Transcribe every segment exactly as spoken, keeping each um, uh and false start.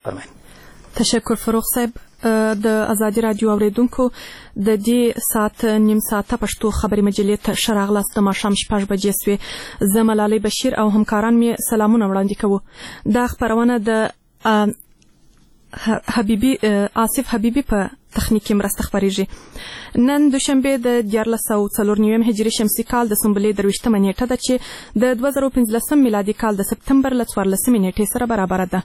تشکر فروغ صاحب. د ازادي رادیو اوریدونکو د دې ساعت نیم ساعته پښتو خبري مجلې ته ښه راغلاست. د ماښام شپږ بجې سوې. زه ملالۍ بشیر او همکاران مې سلامونه وړاندې کوو. دا خپرونه د حبیبي آصف حبیبي په تخنیکي مرسته خپریږي. نن دوشنبه د دیارلس سوه څلور نویم هجري شمسي کال د سنبلې درویشتمه نیټه ده چې د دوه زره پنځلسم میلادي کال د سپتمبر له څوارلسمې نیټې سره برابره ده.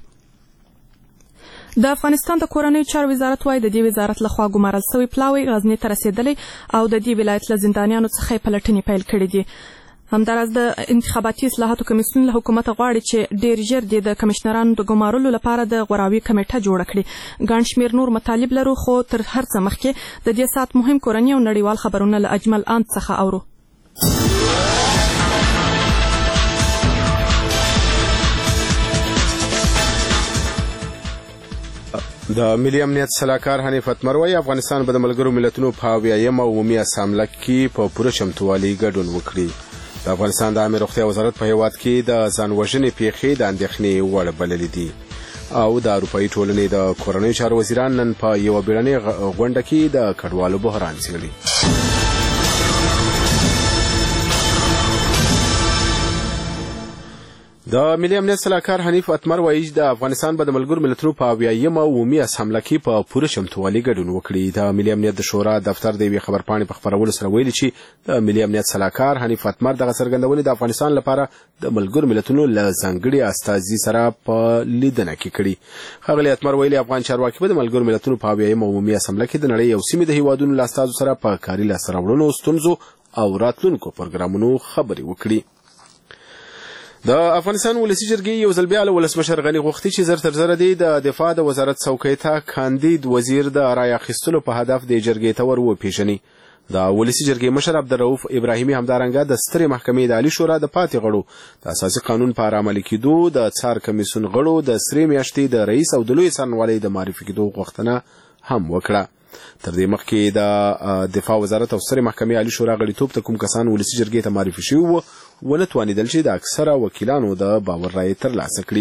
د افغانستان د کورنیو چارو وزارت وايي د دې وزارت لخوا ګمارل سوی پلاوی غزني ته رسېدلی او د دې ولایت له زندانیانو څخه یې پلټنې پیل کړي دي. همداراز د انتخاباتي اصلاحاتو کمیسیون له حکومته غواړي چې ډېر ژر د کمشنرانو د ګمارلو لپاره د غوراوي کمیټه جوړه کړي. ګڼ شمېر نور مطالب لرو، خو تر هر څه مخکې د دې ساعت مهم کورني او نړیوال خبرونه له اجمل اند څخه اورو. د ملي امنیت سلاکار حنیف اتمر وايي افغانستان به د ملګرو ملتونو په اویایم عمومي اسامبله کې په پوره چمتووالي ګډون وکړي. د افغانستان د عامه روغتیا وزارت په هیواد کې د ځان وژنې پیښې د اندېښنې وړ بللې دي او د اروپایي ټولنې د کورنیو چارو وزیران نن په یوه بیړنۍ غونډه کې د کډوالو بحران څېړي. د ملي امنیت سلاکار حنیف اتمر وايي د افغانستان به د ملګرو ملتونو په اویایم عمومي اسامبله کې په پوره چمتووالي ګډون وکړي. د ملي امنیت د شورا دفتر د یوې خبرپاڼې په خپرولو سره ویلي چې د ملي امنیت سلاکار حنیف اتمر دغه څرګندونې د افغانستان لپاره د ملګرو ملتونو له ځانګړي استازي سره په لیدنه کې کړي. ښاغلي اتمر ویلي افغان چارواکي به د ملګرو ملتونو په اویایم عمومي اسامبله کې د نړۍ یو سیمې د هیوادونو له استازو سره په کاري لاسته راوړنو، ستونزو او راتلونکو پروګرامونو خبرې وکړي. د افغانستان ولسي جرګې یو ځل بیا له ولسمشر غني غوښتي چې زر تر زره دی د دفاع د وزارت څوکۍ ته کاندید وزیر د رای اخیستلو په هدف د جرګې ته ور وپېژني. د ولسي جرګې مشر عبدالرؤف ابراهیمي همدارنګه د سترې محکمې د عالي شورا د پاتې غړو د اساسي قانون په عملي کېدو، د څار کمیسیون غړو د سرې میاشتې د رئیس او د لوی څارنوالۍ د معرفي کېدو غوښتنه هم وکړه. تر دې مخکې د دفاع وزارت او سترې محکمې عالي شورا غړیتوب ته کوم کسان ولسي جرګې ته معرفي شوي وو ونه توانېدل چې د اکثره وکیلانو د باور رایې ترلاسه کړي.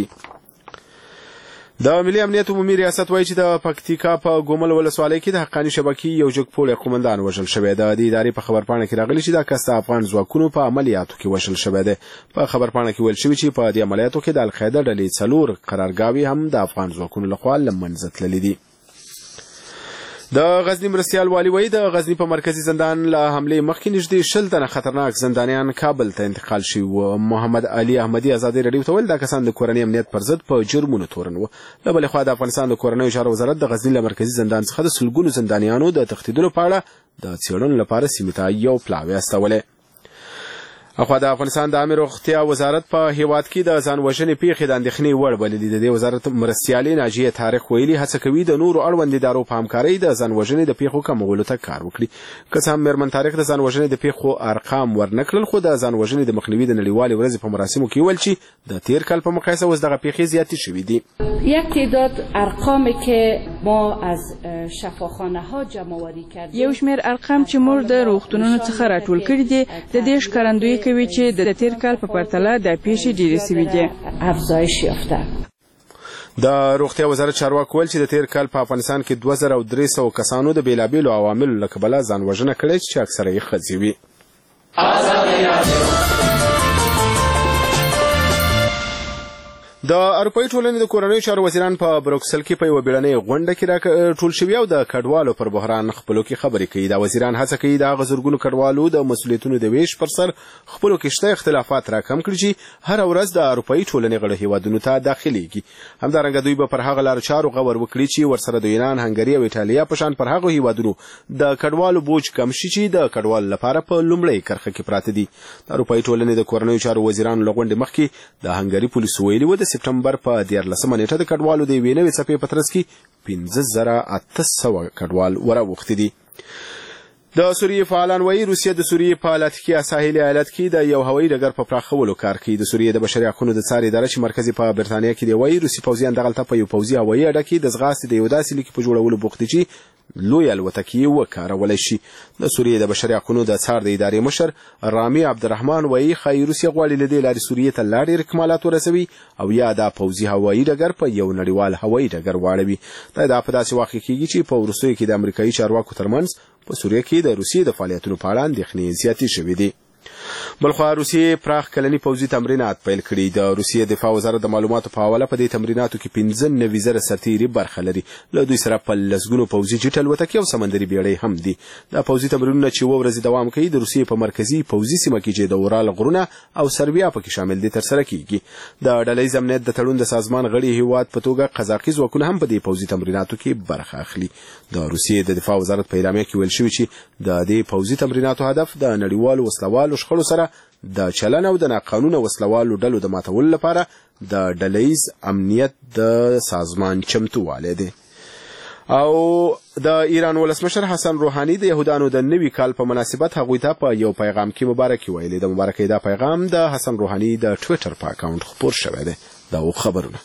د ملي امنیت عمومي ریاست وایي چې د پکتیکا په ګومل ولسوالۍ کې د حقاني شبکې یو جګپوړی قومندان وژل شوی دی. د ادارې په خبرپاڼه کې راغلي چې دا کس د افغان ځواکونو په عملیاتو کې وژل شوی دی. په خبرپاڼه کې ویل شوي چې په دې عملیاتو کې د القاعده ډلې څلور قرارګاوې هم د افغان ځواکونو لخوا له منځه تللي دي. د غزنی مرستیال والي وایي د غزنی په مرکزي زندان له حملې مخکې نږدې شل تنه خطرناک زندانیان کابل ته انتقال شوي وو. محمد علي احمدي ازادي راډیو ته ویل دا کسان د کورني امنیت پر ضد په جرمونو تورن وو. له بلې خوا د افغانستان د کورنیو چارو وزارت د غزنی له مرکزي زندان څخه د سلګونو زندانیانو د تښتېدلو په اړه د څېړنو لپاره سیمې ته یو پلاوی استولی. اخوا د افغانستان د عامه روغتیا وزارت په هیواد کې د ځان وژنې پیښې د اندېښنې وړ بللي. د دې وزارت مرستیالې ناجیه طارق ویلي هڅه کوي د نورو اړوندو ادارو په همکارۍ د ځان وژنې د پیښو کمولو ته کار وکړي. که څه هم میرمن طارق د ځان وژنې د پیښو ارقام ورنکړل، خو د ځان وژنې د مخنیوي د نړیوالې ورځې په مراسمو کې ویل چې د تیر کال په مقایسه اوس دغه پیښې زیاتې شوي دي. یک تعداد ارقامی که ما از شفاخانه ها جمع آوری کردیم، یو شمېر ارقام چې موږ د روغتونونو څخه راټول کړي دي د دې ښکارندویي کوي چې د تیر کال په پرتله د پیښې ډېرې سوي دي. افزایش یافته. د روغتیا وزارت چارواکو ویل چې د تیر کال په افغانستان کې دوه زره درې سوه کسانو د بېلابېلو عواملو له کبله ځان وژنه کړې چې اکثره یې ښځې وي. د اروپایي ټولنې د کورنیو چارو وزیران په بروکسل کې په یوه بیړنۍ غونډه کې راټول شوي او د کډوالو پر بحران خپلو کې خبرې کوي. دا وزیران هڅه کوي د هغه زرګونو کډوالو د مسؤلیتونو د ویش پر سر خپلو کې شته اختلافات راکم کړي چې هره ورځ د اروپایي ټولنې غړو هیوادونو ته داخلیږي. همدارنګه دوی به پر هغه لارو چارو غور وکړي چې ورسره د یونان، هنګري او ایټالیا په شان پر هغو هیوادونو د کډوالو بوج کم شي چې د کډوالو لپاره په لومړۍ کرښه کې پراته دي. د اروپایي ټولنې د کورنیو چارو وزیرانو له غونډې مخکې د هنګري پولیسو ویلي وو د سپټمبر په دیارلسمه نیټه د کډوالو د یوې نوې څپې په ترڅ کې پنځه زره اته سوه کډوال وراوښتي دي. د سوریې فعالان وایي روسیه د سوریې په لاتکیا ساحلي ایالت کې د یو هوایي ډګر په پراخولو کار کوي. د سوریې د بشري حقونو د څار اداره چې مرکزي په برتانیا کې دی وایي روسي پوځیان دغلته په یو پوځي هوایي اډه کې د ځغاستې د یو داسې لیکې په جوړولو بوخت دي چې لوی الوتکې وکارولی شي. د سوریې د بشري حقونو د څار د ادارې مشر رامي عبدالرحمن وایي ښایي روسیه غواړي له دې لارې سوریې ته لا ډېر اکمالات ورسوي او یا دا پوځي هوایي ډګر په یو نړیوال هوایي ډګر واړوي. دا دا په داسې وخت کې کېږي چې په وروستیو کې د امریکایي چارواکو ترمنځ په سوریه کې د روسیې د فعالیتونو په اړه اندېښنې زیاتې شوې دي. بلخوا روسیې پراخ کلني پوځي تمرینات پیل کړي. د روسیې دفاع وزارت د معلوماتو په حواله په دې تمریناتو کې پنځه نوي زره سرتیري برخه لري. له دوی سره په لسګونو پوځي جټ الوتکې او سمندري بیړۍ هم دي. دا پوځي تمرینونه چې اووه ورځې دوام کوي د روسیې په مرکزي پوځي سیمه کې چې د اورال غرونه او سربیا پکې شامل دي ترسره کیږي. د ډلهییز امنیت د تړون د سازمان غړي هیواد په توګه قزاقي ځواکونه هم په دې پوځي تمریناتو کې برخه اخلي. د روسیې د دفاع وزارت په اعلامیه کې ویل شوي چې د دې پوځي تمریناتو هدف د نړیوالو وسلوالو شخړو سره د چلن او د ناقانونه وسلوالو ډلو د ماتولو لپاره د ډلهییز امنیت د سازمان چمتووالی دی. او د ایران ولسمشر حسن روحاني د یهودانو د نوي کال په مناسبت هغوی ته په یو پیغام کې مبارکي ویلې. د مبارکۍ دا پیغام د حسن روحاني د ټویټر په اکاونټ خپور شوی دی. دا و خبرونه.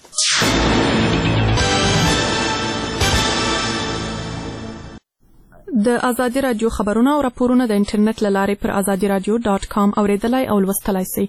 د ازادي راډیو خبرونه او راپورونه د انټرنیټ له لارې پر ازادي راډیو ډاټ کام اوریدلای او لوستلای شئ.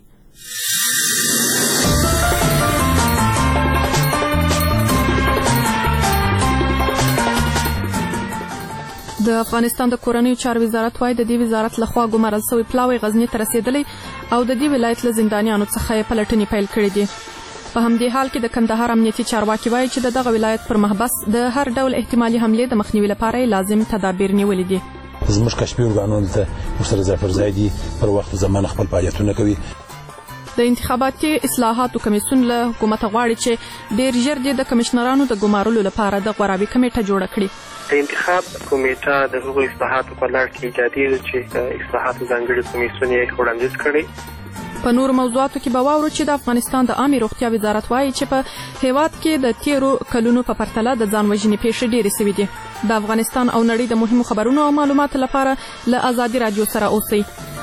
د افغانستان د کورنیو چارو وزارت وايي د دې وزارت لخوا ګمارل شوی پلاوی غزنی ته رسیدلی او د دې ولایت له زندانیانو څخه پلټنې پیل کړې دي. په همدې حال کې د کندهار امنیتي چارواکي وایي چې دغه ولایت پر محبس د هر ډول احتمالي حملې د مخنیوي لپاره لازم تدابیر نیولي دي. زموږ کشفي ارګانونو ته ورسره ځای پر ځای دي، پر وخت زمانه خپل فعالیتونه کوي. د انتخاباتي اصلاحاتو کمیسیون له حکومته غواړي چې ډېر ژر د کمشنرانو د ګمارلو لپاره د غورابي کمیټه جوړه کړي. د انتخاب کمیټه د هغو اصلاحاتو په لړ کې ایجادي ده چې اصلاحاتو ځانګړي کمیسیون یې وړاندیز کړی. په نور موضوعاتو کې به واورو چې د افغانستان د عامې روغتیا وزارت وایي چې په هیواد کې د تیرو کلونو په پرتله د ځان وژنې پیښې ډېرې سوي دي. د افغانستان او نړۍ د مهمو خبرونو او معلوماتو لپاره له ازادي راډیو سره اوسئ.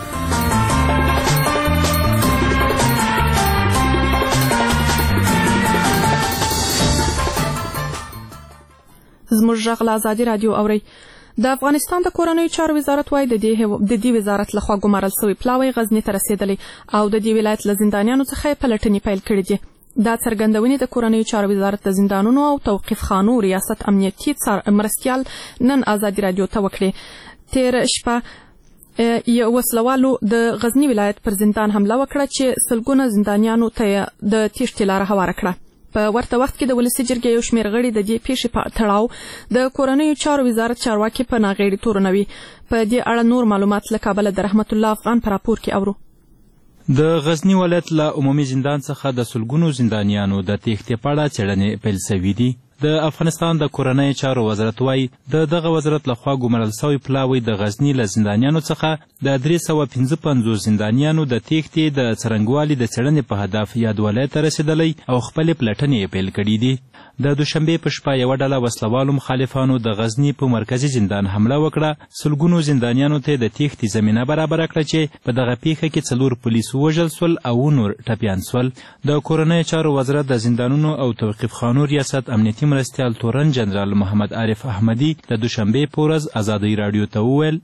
زموږ غږ له ازادي راډیو اورئ. د افغانستان د کورنیو چارو وزارت وايي د دې وزارت لخوا ګمارل شوی پلاوی غزنی ته رسیدلی او د دې ولایت له زندانیانو څخه پلټنې پیل کړې دي. دا څرګندونې د کورنیو چارو وزارت د زندانونو او توقیف خانو ریاست امنیتي مرستیال نن ازادي راډیو ته وکړې. تیر شپه یو وسلوالو د غزنی ولایت پر زندان حمله وکړه چې سلګونه زندانیانو ته د تیښتې لاره هواره کړه. په ورته وخت کې د ولسي جرګې یو شمېر غړي د دې پیښې په تړاو د کورنیو چارو وزارت چارواکي په ناغېړي تورنوي. په دې اړه نور معلومات له کابله د رحمت الله افغان په راپور کې اورو. د غزنی ولایت له عمومي زندان څخه د سلګونو زندانیانو د تېښتې په اړه څېړنې پیل شوي دي. د افغانستان د کورنیو چارو وزارت وايي د دغه وزارت لخوا ګمارل شوی پلاوی د غزنی له زندانیانو څخه د درې سوه پنځه پنځوس زندانیانو د تېښتې د څرنګوالي د څېړنې په هدف یاد ولایت ته رسېدلی او خپلې پلټنې یې پیل کړي دي. د دوشنبې په شپه یوه ډله وسلوالو مخالفانو د غزني په مرکزي زندان حمله وکړه. سلګونو زندانیانو ته د تېښتې زمینه برابره کړه چې په دغه پیښه کې څلور پولیس ووژل سول او نور ټپیان سول. د کورنیو چارو وزارت د زندانونو او توقیف خانو ریاست امنیتي مرستیال تورن جنرال محمد عارف احمدي د دوشنبې په ورځ ازادي راډیو ته وویل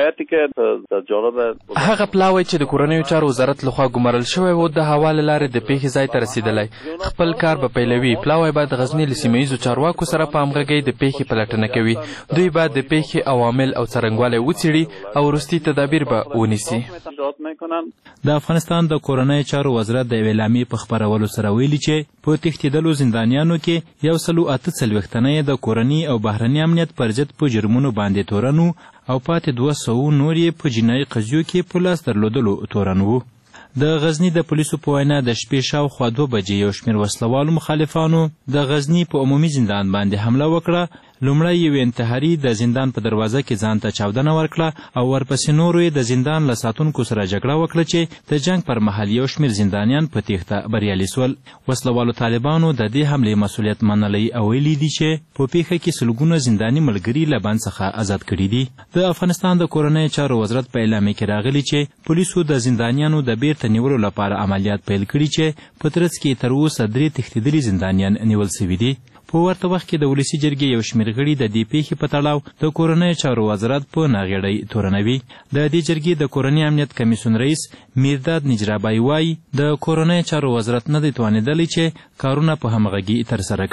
هغه پلاوی چې د کورنیو چارو وزارت لخوا ګمارل شوی و د هوا له لارې د پیښې ځای ته رسېدلی. خپل کار به پیلوي. پلاوی به د غزني له سیمه ییزو چارواکو سره په همغږۍ د پیښې پلټنه کوي. دوی به د پیښې عوامل او څرنګوالی وڅېړي او وروستي تدابیر به ونیسي. د افغانستان د کورنیو چارو وزارت د یوې اعلامیې په خپرولو سره ویلي چې په تښتېدلو زندانیانو کې یو سلو اته څلوېښت تنه یې د کورني او بهرني امنیت پر ضد په جرمونو باندې تورن وو او پاتې دوه سوه نور یې په جنایي قضیو کې په لاس درلودلو تورن وو. د غزني د پولیسو په وینا د شپې شاوخوا دوه بجې یو شمېر وسلوالو مخالفانو د غزني په عمومي زندان باندې حمله وکړه. لومړی یو انتحاري د زندان په دروازه کې ځان ته چاودنه ورکړه او ورپسې نورو یې د زندان له ساتونکو سره جګړه وکړه چې د جنګ پر مهال یو شمېر زندانیان په تېښته بریالي سول. وسلوالو طالبانو د دې حملې مسؤلیت منلی او ویلي دي چې په پیښه کې سلګونه زنداني ملګري له بند څخه آزاد کړي دي. د افغانستان د کورنیو چارو وزارت په اعلامیه کې راغلي چې پولیسو د زندانیانو د بیرته نیولو لپاره عملیات پیل کړي چې په ترڅ کې تر اوسه درې تښتېدلي زندانیان نیول سوي دي. په ورته وخت کې د ولسي جرګې یو شمېر غړي د دې پیښې په تړاو د کورنیو چارو وزارت په ناغېړۍ تورنوي. د دې جرګې د کورني امنیت کمیسیون رئیس میرداد نجرابای وایي د کورنیو چارو وزارت نه دی توانېدلی چې کارونه په همغږي ترسره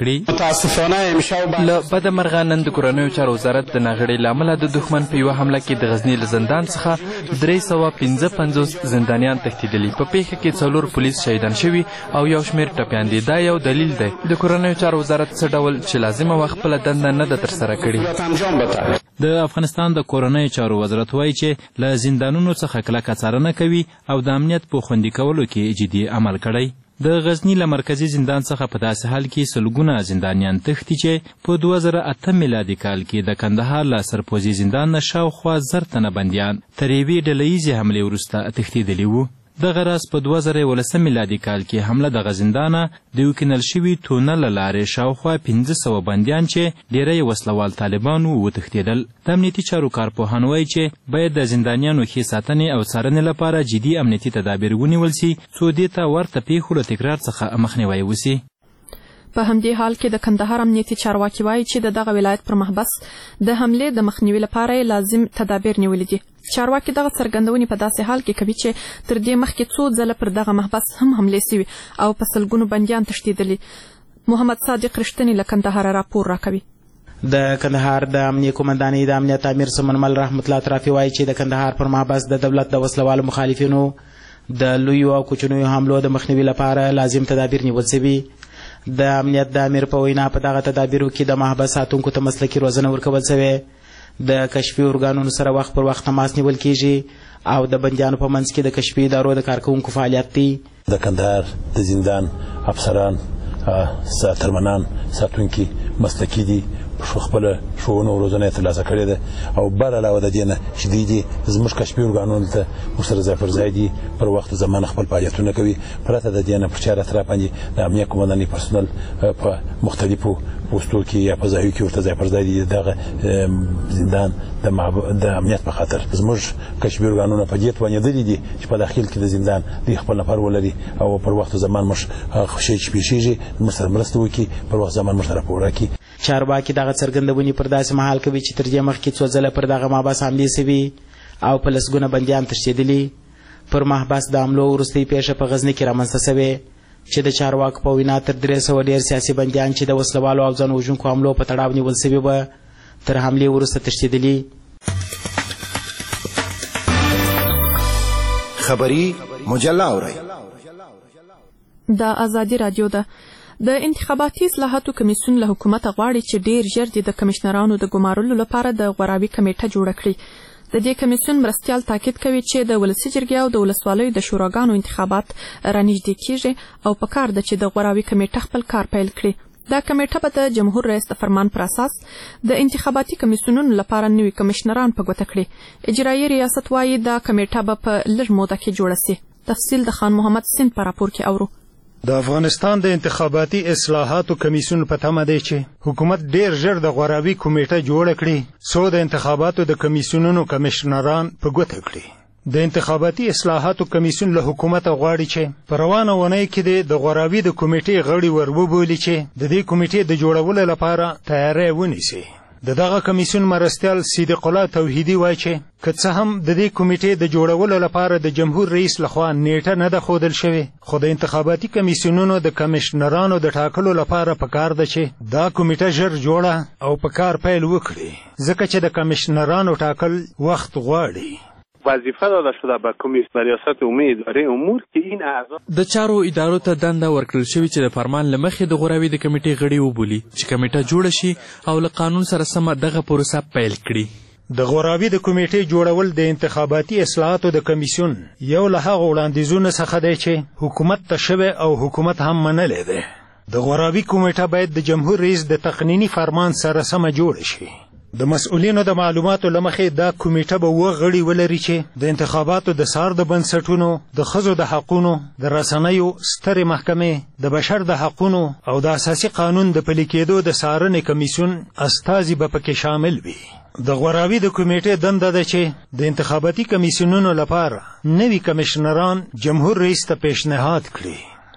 کړي. له بده مرغه نن د کورنیو چارو وزارت د ناغېړۍ له امله د دښمن په یوه حمله کې د غزني له زندان څخه درې سوه پنځه پنځوس زندانیان تښتېدلي. په پیښه کې څلور پولیس شهیدان شوي او یو شمېر ټپیان دي. دا یو دلیل دی د کورنیو چارو وزارت څه ډول چې لازمه وه خپله دنده نه ده ترسره کړې. د افغانستان د کورنیو چارو وزارت وایي چې له زندانونو څخه کلکه څارنه کوي او د امنیت په خوندي کولو کې جدي عمل کړی. د غزني له مرکزي زندان څخه په داسې حال کې سلګونه زندانیان تښتي چې په دوه زره اته میلادي کال کې د کندهار له سرپوزي زندان نه شاوخوا زر تنه بندیان تر یوې ډلهییزې حملې وروسته تښتېدلي وو. دغه راز په دوه زره یولسم میلادي کال کې حمله دغه زندانه د وکینل شوي تونل له لارې شاوخوا پنځه سوه بندیان چې ډېری وسلوال طالبان وو وتښتېدل. د امنیتي چارو کارپوهان وایي چې باید د زندانیانو ښې ساتنې او څارنې لپاره جدي امنیتي تدابیر ونیول سي څو دې ته ورته پیښو له تکرار څخه مخنیوی وسي. په همدې حال کې د کندهار امنیتي چارواکي وایي چې د دغه ولایت پر محبس د حملې د مخنیوي لپاره لازم تدابیر نیولي دي. چارواکي دغه څرګندونې په داسې حال کې کوي چې تر دې مخکې څو ځله پر دغه محبس هم حملې سوي او په سلګونو بندیان تښتېدلي. محمد صادق رښتینی له کندهار راپور راکوي. د کندهار د امنیه قومندانۍ د امنیت امیر سمنمل رحمت الله طرافي وایي چې د کندهار پر محبس د دولت د وسلوالو مخالفینو د لویو او کوچنیو حملو د مخنیوي لپاره لازم تدابیر نیول سوي. د امنیت د امیر په وینا په دغه تدابیرو کې د محبس ساتونکو ته مسلکي روزنه ورکول سوې. د کشفي ارګانونو سره وخت پر وخت تماس نیول کیږي او د بندیانو په منځ کې د کشفي ادارو د کارکوونکو فعالیت دی. د کندهار د زندان افسران ترمنان ساتونکي مسلکي دي، خپله ښوونه او روزنه یې ترلاسه کړې ده او بر علاوه د دې نه چې دوی دي زموږ کشفي ارګانونو ته ورسره ځای پر ځای دي، پر وخت و زمانه خپل فعالیتونه کوي. پرته د دې نه پر چار اطراف باندې د امنیه قومندانۍ پرسونل په مختلفو پوستو کې یا په ځایو کې ورته ځای پر ځای دي. دغه زندان د امنیت په خاطر زموږ کشفي ارګانونه په دې توانېدلي دي چې په داخل کې د زندان دوی خپل نفر ولري او پر وخت و زمان موږ هغه شی چې پیښیږي موږ سره مرسته وکړي، پر وخت زمان موږ ته راپور راکړي. چارواکي دغه څرګندونې پر داسې مهال کوي چې تر دې مخکې څو ځله پر دغه محبس حملې سوي او په لسګونه بندیان تښتېدلي. پر محبس د حملو وروستۍ پیښه په غزني کې رامنځته سوې چې د چارواکو په وینا تر درې سوه ډېر سیاسي بندیان چې د وسلوالو او ځان وژونکو حملو په تړاو نیول سوي وه تر حملې وروسته تښتېدلي. خبري مجله اورئ. د ازادي راډیو ده. د انتخاباتي اصلاحاتو کمیسیون له حکومته غواړي چې ډیر ژر د کمشنرانو د ګمارلو لپاره د غوراوي کمیټه جوړه کړي. د دې کمیسیون مرستیال تاکید کوي چې د ولسي جرګې او د ولسوالیو د شوراګانو انتخابات رانږدې کیږي او په کار ده چې د غوراوي کمیټه خپل کار پیل کړي. دا کمیټه به د جمهور رئیس د فرمان پر اساس د انتخاباتي کمیسیونونو لپاره نوي کمشنران په ګوته کړي. اجرایي ریاست وایي دا کمیټه به په لږ موده کې جوړه سي. تفصیل د خان محمد سین په راپور کې اورو. د افغانستان د انتخاباتي اصلاحاتو کمیسیون په تمه دی چې حکومت ډیر ژر د غوراوي کمیټه جوړه کړي څو د انتخاباتو د کمیسیونونو کمشنران په ګوته کړي. د انتخاباتي اصلاحاتو کمیسیون له حکومته غواړي چې په روانه اونۍ کې د غوراوي د کمیټې غړي ور وبولي چې د دې کمیټې د جوړولو لپاره تیاری ونیسي. د دغه کمیسیون مرستیال صدیق الله توحیدي وایي چې که څه هم د دې کمیټې د جوړولو لپاره د جمهور رئیس لخوا نیټه نه ده ښودل شوې، خو د انتخاباتي کمیسیونونو د کمشنرانو د ټاکلو لپاره پکار ده چې دا کمیټه ژر جوړه او په کار پیل وکړي، ځکه چې د کمشنرانو ټاکل وخت غواړي. وظیفه داده شده به کمیسیون ریاست عمومی اداره امور که این اعضا د چارو ادارو ته دنده ورکړل شوې چې د فرمان له مخې د غوراوي د کمیټې غړي وبولي چې کمیټه جوړه شي او له قانون سره سمه دغه پروسه پیل کړي. د غوراوي د کمیټې جوړول د انتخاباتي اصلاحاتو د کمیسیون یو له هغو وړاندیزونو څخه دی چې حکومت ته شوی او حکومت هم منلی دی. د غوراوي کمیټه باید د جمهور رئیس د تقنیني فرمان سره سمه جوړه شي. د مسؤلینو د معلوماتو له مخې دا کمیټه به اووه غړي ولري چې د انتخاباتو د څار د بنسټونو، د ښځو د حقونو، د رسنیو سترې محکمې، د بشر د حقونو او د اساسي قانون د پلي کېدو د څارنې کمیسیون استازي به پکې شامل وي. د غوراوي د کمیټې دنده ده چې د انتخاباتي کمیسیونونو لپاره نوي کمشنران جمهور رئیس ته پیشنهاد کړي.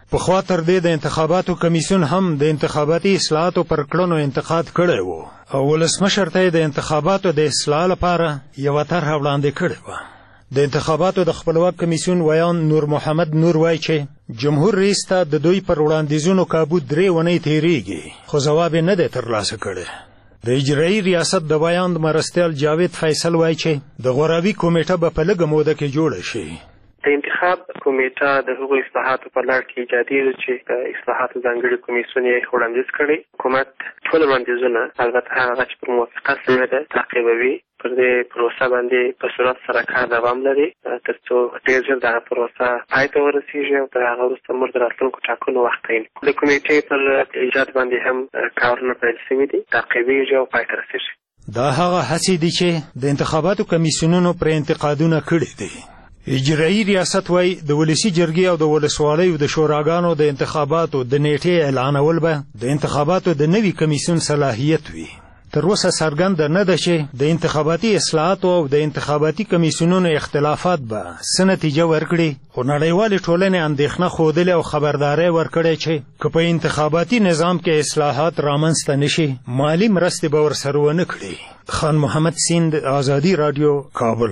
پخوا تر دې د انتخاباتو کمیسیون هم د انتخاباتي اصلاحاتو پر کړنو انتقاد کړی و او ولسمشر ته د انتخاباتو د اصلاح لپاره یوه طرحه وړاندې کړې وه. د انتخاباتو د خپلواک کمیسیون ویان نور محمد نور وایي چې جمهور رئیس ته د دوی پر وړاندیزونو کابو درې ونې تېرېږي خو ځواب یې نه دی ترلاسه کړی. د اجرایي ریاست د بیان د مرستیال جاوید فیصل وایي چې د غورابي کمیټه به په لږه موده کې جوړه شي. د انتخاب کمیټه د هغو اصلاحاتو په لړ کې ایجادي ده چې د اصلاحاتو ځانګړي کمیسیون یې وړاندیز کړی. حکومت ټول وړاندیزونه البته هغه چې پر موافقه سوې ده تعقیبوي. پر دې پروسه باندې په صورت سره کار دوام لري تر څو ډېر ژر دغه پروسه پای ته ورسېږي او تر هغه وروسته موږ د راتلونکو ټاکنو وخت تعیین کړو. د کمیټې پر ایجاد باندې هم کارونه پیل شوي دي، تعقیبېږي او پای ته رسېږي. دا هغه هڅې دي چې د انتخاباتو کمیسیونونو پر انتقادونه کړي دي. اجرایي ریاست وایي د ولسي جرګې او د ولسوالیو د شوراګانو د انتخاباتو د نیټې اعلانول به د انتخاباتو د نوي کمیسیون صلاحیت وي. تر اوسه څرګنده نه ده چې د انتخاباتي اصلاحاتو او د انتخاباتي کمیسیونونو اختلافات به څه نتیجه ورکړي، خو نړیوالې ټولنې اندېښنه ښودلې او خبرداری ورکړی چې که په انتخاباتي نظام کې اصلاحات رامنځته نشي مالي مرستې به ورسره ونه کړي. خان محمد سیند، آزادي راډیو، کابل.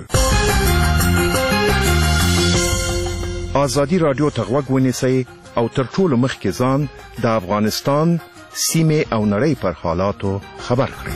آزادي راډیو ته غوږ ونیسئ او تر ټولو مخکې ځان د افغانستان سیمه او نړۍ پر حالاتو خبر کړئ.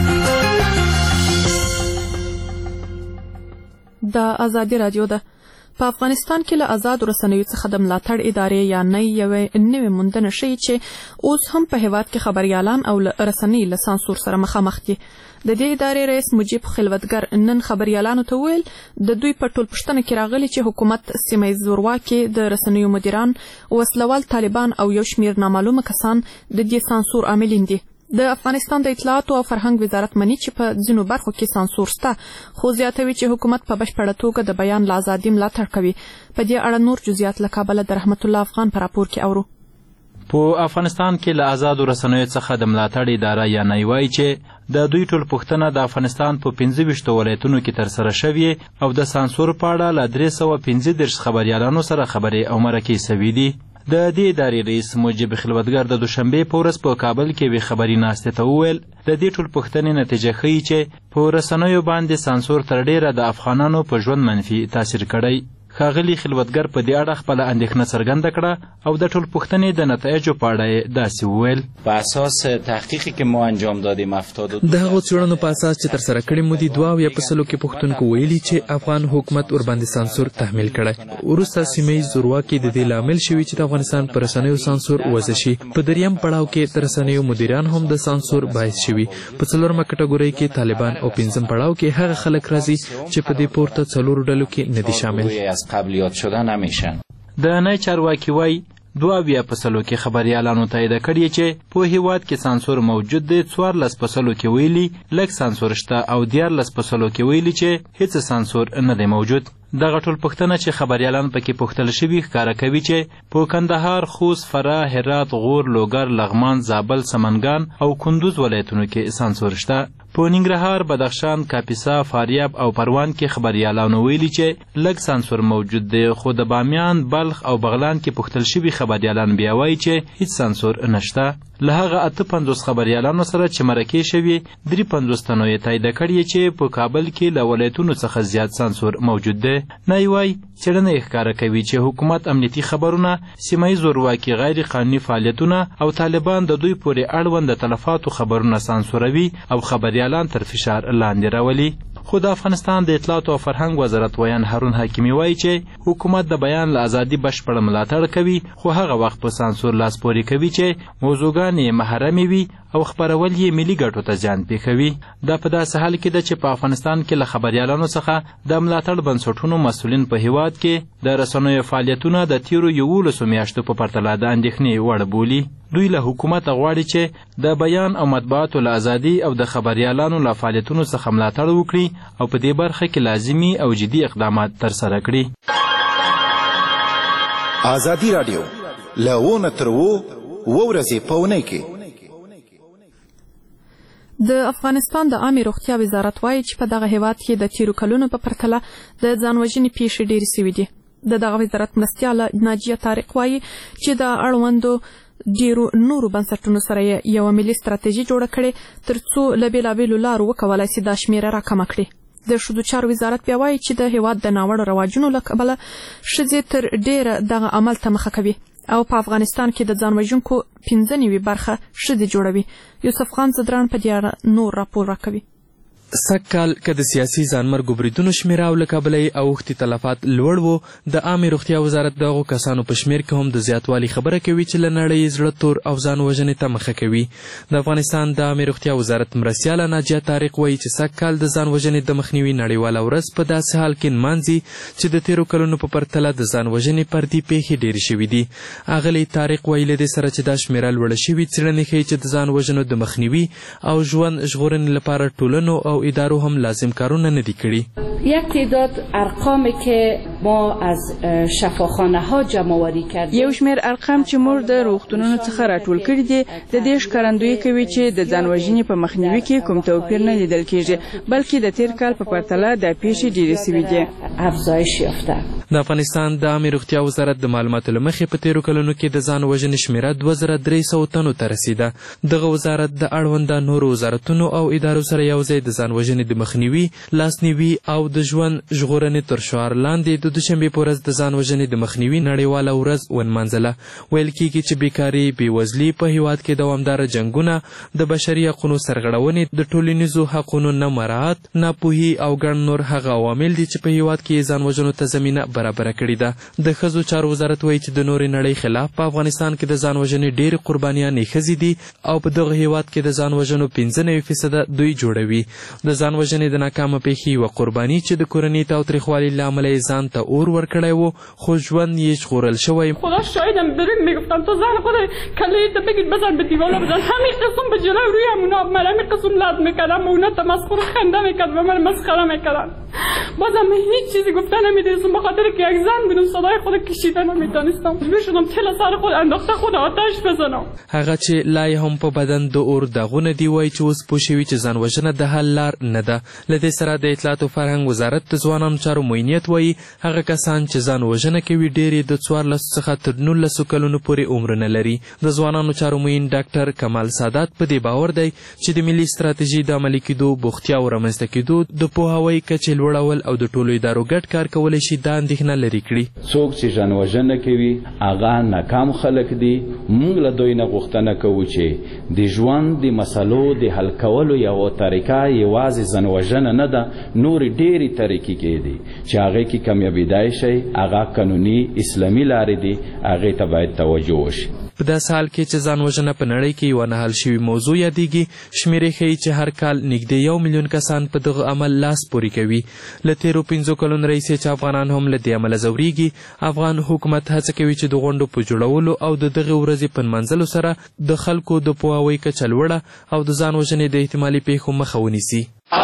د آزادي راډیو ده. په افغانستان کې له آزاد رسنیو څخه د ملاتړ ادارې یا نه یوې نوې موندنه ښیي چې اوس هم په هېواد کې خبریالان او رسنۍ له سانسور سره مخامخ دي. د دې ادارې رئیس مجیب خلوتګر نن خبریالانو ته وویل د دوی په ټولپوښتنه کې راغلي چې حکومت سیمه ییز زورواکي د رسنیو مدیران وسلوال طالبان او یو شمېر نامعلومه کسان د دې سانسور عاملین دي. د افغانستان د اطلاعاتو او فرهنګ وزارت مني چې په ځینو برخو کې سانسور شته، خو زیاتوي چې حکومت په بشپړه توګه د بیان له ازادۍ ملاتړ کوي. په دې اړه نور جزئیات له کابله د رحمت الله افغان په راپور کې اورو. په افغانستان کې له آزادو رسنیو څخه د ملاتړ اداره یا نه وایي چې د دوی ټولپوښتنه د افغانستان په پنځه ویشتو ولایتونو کې ترسره شوې او د سانسور په اړه له درې سوه پنځه دېرش خبریالانو سره خبرې او مرکې سوي دي. د دې ادارې رئیس مجیب خلوتګر د دوشنبې په ورځ په کابل کې یوې خبري ناستې ته وویل د دې ټولپوښتنې نتیجه ښیي چې په رسنیو باندې سانسور تر ډېره د افغانانو په ژوند منفي تاثیر کړی. ښاغلي خلوتګر په دې اړه خپله اندېښنه څرګنده کړه او د ټولپوښتنې د نتایجو په اړه یې داسې وویل. په اساس تحقیقی که ما انجام دادیم هفتاد و دو د هغو څېړنو په اساس چې ترسره کړې مو دي دوه اویا په سلو کې پوښتونکو ویلي چې افغان حکومت ورباندې سانسور تحمیل کړی. وروسته سیمه ییز زورواکي د دې لامل شوي چې د افغانستان په رسنیو سانسور وضع شي. په دریم پړاو کې د رسنیو مدیران هم د سانسور باعث شوي. په څلورمه کټګورۍ کې طالبان او پنځم پړاو کې هغه خلک راځي چې په دې پورته څلورو ډلو کې نه دي شامل. نمیشن. د نه چارواکي وایي دوه اویا په سلو کې خبریالانو تایید کړي چې په هېواد کې سانسور موجود دی. څوارلس په سلو کې ویلي لږ سانسور شته او دیارلس په سلو کې ویلي چې هیڅ سانسور نه دی موجود. دغه ټولپوښتنه چې خبریالان پکې پوښتل شوي ښکاره کوي چې په کندهار، خوست، فراه، هرات، غور، لوګر، لغمان، زابل، سمنګان او کندوز ولایتونو کې سانسور شته. په ننګرهار، بدخشان، کاپیسا، فاریاب او پروان کې خبریالانو ویلي چې لږ سانسور موجود دی، خو د بامیان، بلخ او بغلان کې پوښتل شوي خبریالان بیا وایي چې هیڅ سانسور نشته. له هغه اته پنځوس خبریالانو سره چې مرکې شوي درې پنځوس تنو یې تایید کړي چې په کابل کې له ولایتونو څخه زیات سانسور موجود دی. نایي وایي څېړنه یې ښکاره کوي چې حکومت امنیتي خبرونه، سیمه ییز زورواکي، غیر قانوني فعالیتونه او طالبان د دوی پورې اړوند د تلفاتو خبرونه سانسوروي او خبریالان تر فشار لاندې راولي. خو د افغانستان د اطلاعاتو او فرهنګ وزارت ویان هارون حکیمي وایي چې حکومت د بیان له ازادي بشپړه ملاتړ کوي، خو هغه وخت په سانسور لاس پورې کوي چې موضوعګانې محرمې وي او خپرول یې ملي ګټو ته زیان پېښوي. دا په داسې حال کې ده چې په افغانستان کې له خبریالانو څخه د ملاتړ بنسټونو مسؤلین په هېواد کې د رسنیو فعالیتونه د تېرو یولسو میاشتو په پرتله د اندېښنې وړ بولي. دوی له حکومته غواړي چې د بیان او مطبوعاتو له ازادي او د خبریالانو له فعالیتونو څخه ملاتړ وکړي او په دې برخه کې لازمي او جدي اقدامات ترسره کړي. آزادي راډیو له ونه تر اوو اووه ورځې په اونۍ کې. د افغانستان د عامې روغتیا وزارت وایي چې په دغه هېواد کې د تېرو کلونو په پرتله د ځانوژنې پیښې ډېرې سوي دي. د دغه وزارت مرستیاله ناجیه طارق وایي چې د اړوندو ډیرو نورو بنسټونو سره یوه ملي ستراتیژي جوړه کړې تر څو له بېلابېلو لارو وکولای سي دا شمېره راکمه کړي. د ښځو چارو وزارت بیا وایي چې د هېواد د ناوړه رواجونو له کبله ښځې تر ډېره دغه عمل ته مخه کوي او په افغانستان کې د ځان وژونکو پنځه نوي برخه ښځې جوړوي. یوسف خان زدران په دې اړه نور راپور راکوي. سږ کال که د سیاسي ځانمرګو بریدونو شمېره او له کبله یې اوښتي تلفات لوړ وو، د عامې روغتیا وزارت د هغو کسانو په شمېر کې هم د زیاتوالي خبره کوي چې له نړۍ یې زړه تور او ځان وژنې ته مخه کوي. د افغانستان د عامې روغتیا وزارت مرستیاله ناجیه طارق وایي چې سږ کال د ځان وژنې د مخنیوي نړیواله ورځ په داسې حال کې نمانځي چې د تېرو کلونو په پرتله د ځان وژنې پردي پیښې ډېرې شوي دي. اغلې طارق وایي له دې سره چې دا شمېره لوړه شوې څېړنې ښیي چې د ځان وژنو د مخنیوي او ژوند ژغورنې لپاره ټولنو او ادارو هم لازم کارونه نه دي کړي. یک تعداد ارقامی که ما از شفاخانه ها جمع آوری کردیم، یو شمېر ارقام چې موږ د روغتونونو څخه راټول کړي دي د دې ښکارندویي کوي چې د ځان وژنې په مخنیوي کې کوم توپیر نه لیدل کېږي، بلکې د تېر کال په پرتله دا پیښې ډېرې سوي دي. افزایش یافته. د افغانستان د عامې روغتیا وزارت د معلوماتو له مخې په تېرو کلونو کې د ځان وژنې شمېره دوه زره درې سوه تنو ته رسېده. دغه وزارت د اړونده نورو وزارتونو او ادارو سره یوځای د ځان وژنې د مخنیوي، لاسنیوي او د ژوند ژغورنې تر شعار لاندې د دوشنبې په ورځ د ځان وژنې د مخنیوي نړیواله ورځ ونمانځله. ویل کېږي چې بیکاري، بېوزلي، په هېواد کې دوامداره جنګونه، د بشري حقونو سرغړونې، د ټولنیزو حقونو نه مراعات، ناپوهي او ګڼ نور هغه عوامل دي چې په هېواد کې ځان وژنو ته زمینه برابره کړې ده. د ښځو چارو وزارت وایي چې د نورې نړۍ خلاف په افغانستان کې د ځان وژنې ډېرې قربانیانې ښځې دي او په دغه هېواد کې د ځان وژنو پنځه نوي فیصده دوی جوړوي. د ځان وژنې د ناکامه پیښې یوه قرباني چې د کورنۍ تاوتریخوالي له امله یې ځان ته اور ورکړی و خو ژوند یې ژغورل شوی. خدا شاهدم ببین میگفتم تو زن خود کلیت بگید بزن به دیوالا بزن، همین قسم به جلوی روی همونا من همین قسم لد میکردم و اونا تمسخر خنده میکرد و من مسخره میکردن. بازم هیچ چیزی گفتن نمیدونستم به خاطر که یک زن بودم صدای خود کشیده نمیدونستم. مجبور شدم تل سر خود انداخته خود آتش بزنم. هغه چې لا یې هم په بدن د اور داغونه دي وایي چې اوس پوه شوي چې ځان وژنه د حل لار نه ده. له دې سره د اطلاعات او فرهنګ وزارت د ځوانانو چارو معینیت وایي هغه کسان چې ځان وژنه کوي ډېرې د څوارلسو څخه تر نولسو کلونو پورې عمر نه لري. د ځوانانو چارو معین ډاکټر کمال سادات په دې باور دی چې د ملي ستراتیژي د عملي کېدو، بوختیاو رامنځته کېدو، د پوهاوي کچې لوړول او د ټولو ادارو ګډ کار کولی شي دا اندېښنه لرې کړي. څوک چې ځان وژنه کوي هغه ناکام خلک دي. موږ له دوی نه غوښتنه کوو چې د ژوند د مسلو د حل کولو یوه طریقه یوازې ځان وژنه نه ده، نورې ډېرې طریقې کې دي چې هغې کې کامیابېدای شي. هغه قانوني اسلامي لارې دي، هغې ته باید توجه وشي. په داسې حال کې چې ځان وژنه په نړۍ کې یوه نه حل شوې موضوع یادېږي، شمېرې ښیي چې هر کال نږدې یو میلیون کسان په دغه عمل لاس پورې کوي. له تېرو پنځو کلونو راهیسې چې افغانان هم له دې عمله ځورېږي، افغان حکومت هڅه کوي چې د غونډو په جوړولو او د دغې ورځې په نمانځلو سره د خلکو د پوهاوي کچه لوړه او د ځان وژنې د احتمالي پیښو مخه ونیسي.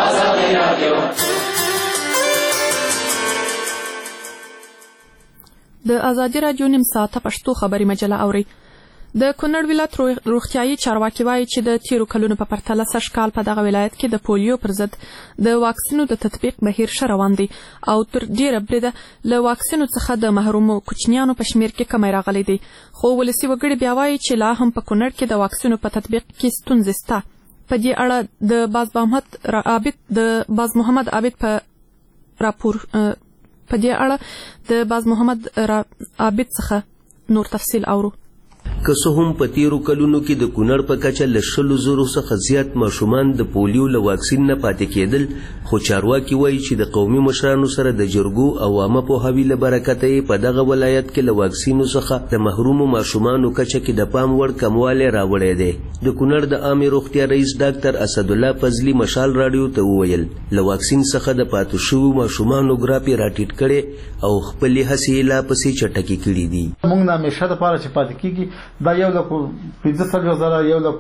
د ازادي راډیو نیم ساعته پښتو خبري مجله اورئ. د کونړ ولایت روغتیايي چارواکي وایي چې د تیرو کلونو په پرتله سږ کال په دغه ولایت کې د پولیو پر ضد د واکسینو د تطبیق بهیر ښه روان دی او تر ډیره بریده له واکسینو څخه د محرومو کوچنیانو په شمېر کې کمی راغلی دی. خو ولسي وګړي بیا وایي چې لا هم په کونړ کې د واکسینو په تطبیق کې ستونزې شته. په دې اړه د باز محمد عابد د باز محمد عابد په راپور په دې اړه د باز محمد عابد څخه نور تفصیل اورو. که څه هم په تیرو کلونو کې د کونړ په کچه له شلو زرو څخه زیات ماشومان د پولیو له واکسین نه پاتې کېدل، خو چارواکي وایي چې د قومي مشرانو سره د جرګو او عامه پوهاوي له برکته یې په دغه ولایت کې له واکسینو څخه د محرومو ماشومانو کچه کې د پام وړ کموالی راوړی دی. د کونړ د عامې روغتیا رئیس ډاکټر اسدالله فضلي مشال راډیو ته وویل له واکسین څخه د پاتې شویو ماشومانو ګراف یې راټیټ کړی او خپلې هڅې یې لا پسې چټکې کړي دي. موږ نه همیشه دپاره چې پاتې کېږي دا یو لکو پنځه څلوېښت زره یو لکو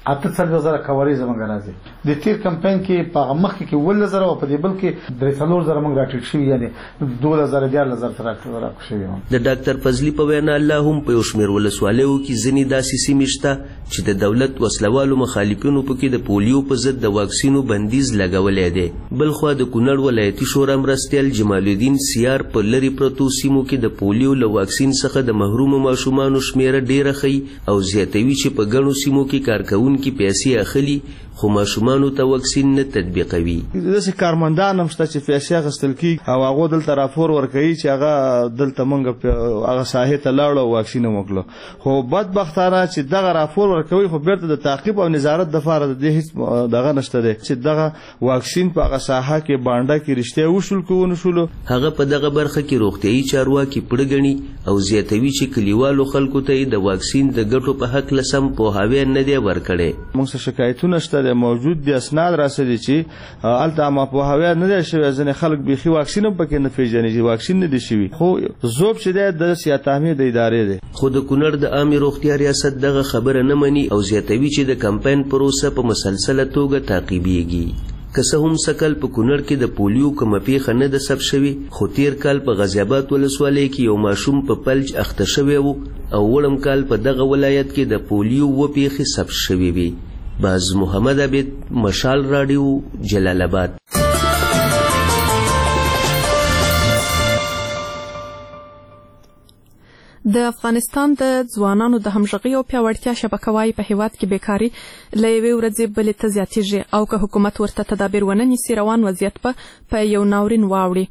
اته څلوېښت زره کوریز موږ راځي. د تیر کمپاین کې په مخکې کې ولس زره او په دې بل کې درې څلور زره موږ راټیټ شوي، یعنی دولس زره دیارلس زره ته راټیټ شوي. د ډاکټر فضلي په وینا لا هم په یو شمېر ولسوالیو کې ځینې داسې سیمې شته چې د دولت وسلوالو مخالفینو پکې د پولیو په ضد د واکسینو بندیز لګولی دی. بلخوا د کونړ ولایتي شورا مرستیال جمال الدین سیار په لرې پرتو سیمو کې د پولیو له واکسین څخه د محرومو ماشومانو شمېره ډېره ښیي او زیاتوي چې په ګڼو سیمو کې کارکوونکي پیسې اخلي خو ماشومانو ته واکسین نه تطبیقوي. داسې کارمندان هم شته چې پیسې اخیستل کېږي او هغو دلته راپور ورکوي چې هغه دلته موږ هغه ساحې ته لاړو او واکسین یې وکړو، خو بدبختانه چې دغه راپور ورکوي خو بیرته د تعقیب او نظارت دپاره د دې هېڅ دغه نشته دی چې دغه واکسین په هغه ساحه کې بانډه کې رښتیا وشول که ونه شولو. هغه په دغه برخه کې روغتیایي چارواکي پړه ګڼي او زیاتوي چې کلیوالو خلکو ته د واکسین د ګټو په هکله سم پوهاوی نه دی ورکړی. موږ څه شکایتونه شته دی موجود دي، اسناد راسدي چې هلته ما پوهاوی نه دی شوی، ځینې خلک بیخي واکسین هم پکې نه پېژني چې واکسین نه دی شوي، خو ذوب چې دی د سیاتامې د ادارې دی. خو د کونړ د عامې روغتیا ریاست دغه خبره نه مني او زیاتوي چې د کمپاین پروسه په مسلسله توګه تعقیبیږي. که څه هم سږ کال په کونړ کې د پولیو کومه پیښه نه ده ثبت شوې، خو تیر کال په غازي اباد ولسوالۍ کې یو ماشوم په فلج اخته شوی و او وړم کال په دغه ولایت کې د پولیو اووه پیښې ثبت شوې وې. باز محمد عبید، مشال راډیو، جلال آباد. د افغانستان د ځوانانو د همغږۍ او پیاوړتیا شبکه وايي په هیواد کې بیکاري له یوې ورځې بلې ته زیاتېږي او که حکومت ورته تدابیر ونه نیسي روان وضعیت به په یو ناورین واوړي.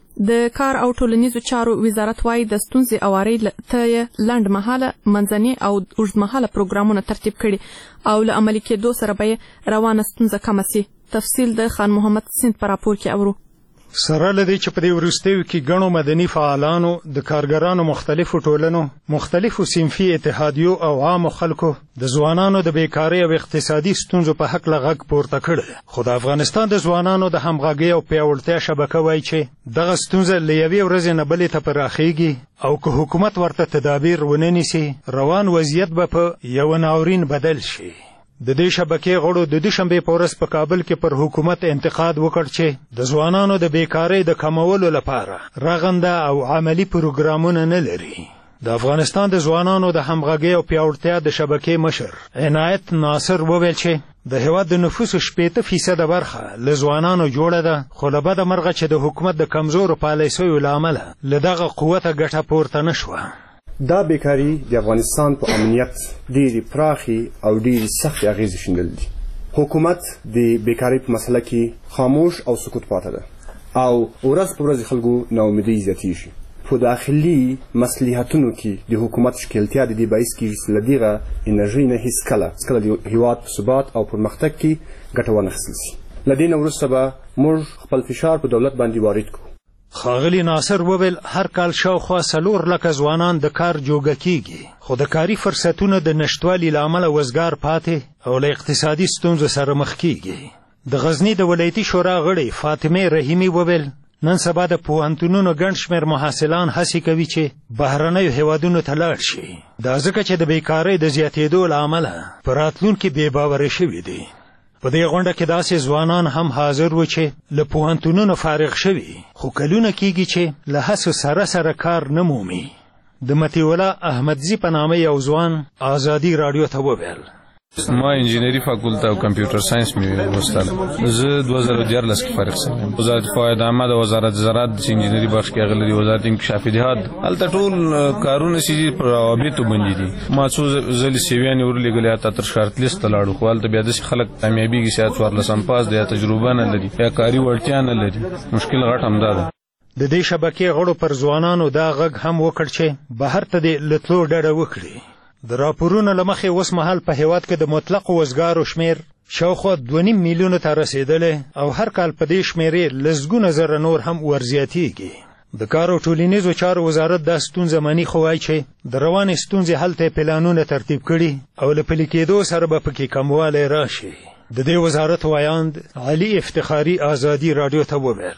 د کار او ټولنیزو چارو وزارت وايي د ستونزې اوارۍ ته یې لنډ مهاله، منځني او اوږدمهاله پروګرامونه ترتیب کړي او له عملي کېدو سره به یې روانه ستونزه کمه سي. تفصیل د خان محمد سیند په راپور کې اورو. سره له دې چې په دې وروستیو کې ګڼو مدني فعالانو، د کارګرانو مختلفو ټولنو، مختلفو صنفي اتحادیو او عامو خلکو د ځوانانو د بیکارۍ او اقتصادي ستونزو په هکله غږ پورته کړی، خو د افغانستان د ځوانانو د همغږۍ او پیاوړتیا شبکه وایي چې دغه ستونزه له یوې ورځې نه بلې ته پراخیږي او که حکومت ورته تدابیر ونه نیسي روان وضعیت به په یو ناورین بدل شي. د دې شبکې غړو د دوشنبې په ورځ په کابل کې پر حکومت انتقاد وکړ چې د ځوانانو د بیکارۍ د کمولو لپاره رغنده او عملي پروګرامونه نه لري. د افغانستان د ځوانانو د همغږۍ او پیاوړتیا د شبکې مشر عنایت ناصر وویل چې د هېواد د نفوسو شپېته فیصده برخه له ځوانانو جوړه ده، خو له بده مرغه چې د حکومت د کمزورو پالیسیو له امله له دغه قوته ګټه پورته نه شوه. دا بیکاري د افغانستان په امنیت ډېرې پراخې او ډېرې سختې اغېزې شیندلې دي. حکومت د بیکارۍ په مسله کې خاموش او سکوت پاته ده او ورځ په ورځ خلکو ناامیدۍ زیاتېږي. په داخلي مصلحتونو کې د حکومت ښکېلتیا د دې باعث کېږي چې له دغه انرژۍ نه هېڅکله هېڅکله د هېواد په ثبات او پرمختګ کې ګټه وانخیستل شي. له دې نه وروسته به موږ خپل فشار په دولت باندې وارد کړو. ښاغلي ناصر وویل هر کال شاوخوا څلور لکه ځوانان د کار جوګه کیږي، خو د کاري فرصتونو د نشتوالي له امله وزګار پاتې او له اقتصادي ستونزو سره مخ کیږي. د غزني د ولایتي شورا غړی فاطمه رحیمي وویل نن سبا د پوهنتونونو ګڼ شمېر محصلان هڅې کوي چې بهرنیو هیوادونو ته لاړ شي، دا ځکه چې د بیکارۍ د زیاتېدو له امله په راتلونکي بې باورې شوي دي. په دې غونډه کې داسې ځوانان هم حاضر و چې له پوهنتونونو فارغ شوي خو کلونه کیږي چې له هڅو سره سره کار نه مومي. د مطیع الله احمدزي په نامه یو ځوان ازادي راډیو ته وویل ما انجینری فاکولته او کمپیوټر ساينس مې وستل. زه دوه زره دیارلس کې فارغ شوم. وزارت فواید عامه د وزارت زراعت د انجینری بخش کې غلري وزارت انکشاف دهات هلته ټول کارونه چې پر روابطو باندې دي. ما څو ځلې سیویان ورلېږلې اته تر شارت لیست لاړو خو هلته بیا د خلک کامیابی کې سیاست ورلسم پاس د تجربه نه لري یا کاری وړتیا نه لري. مشکل غټ هم ده. د دې شبکې غړو پر ځوانانو دا غږ هم وکړ چې بهر ته د لتلو ډډه وکړي. د راپورونو له مخې اوس مهال په هېواد کې د مطلقو وزګارو شمېر شاوخوا دوه نیم میلیونو ته رسېدلی او هر کال په دې شمېرې لسګونه زره نور هم ورزیاتېږي. د کار او ټولنیزو چارو وزارت دا ستونزه مني خو وایي چې د روانې ستونزې حل ته پلانونه ترتیب کړي او له پلي کېدو سره به پکې کموالی راشي. د دې وزارت وایاند علي افتخاري ازادي راډیو ته وویل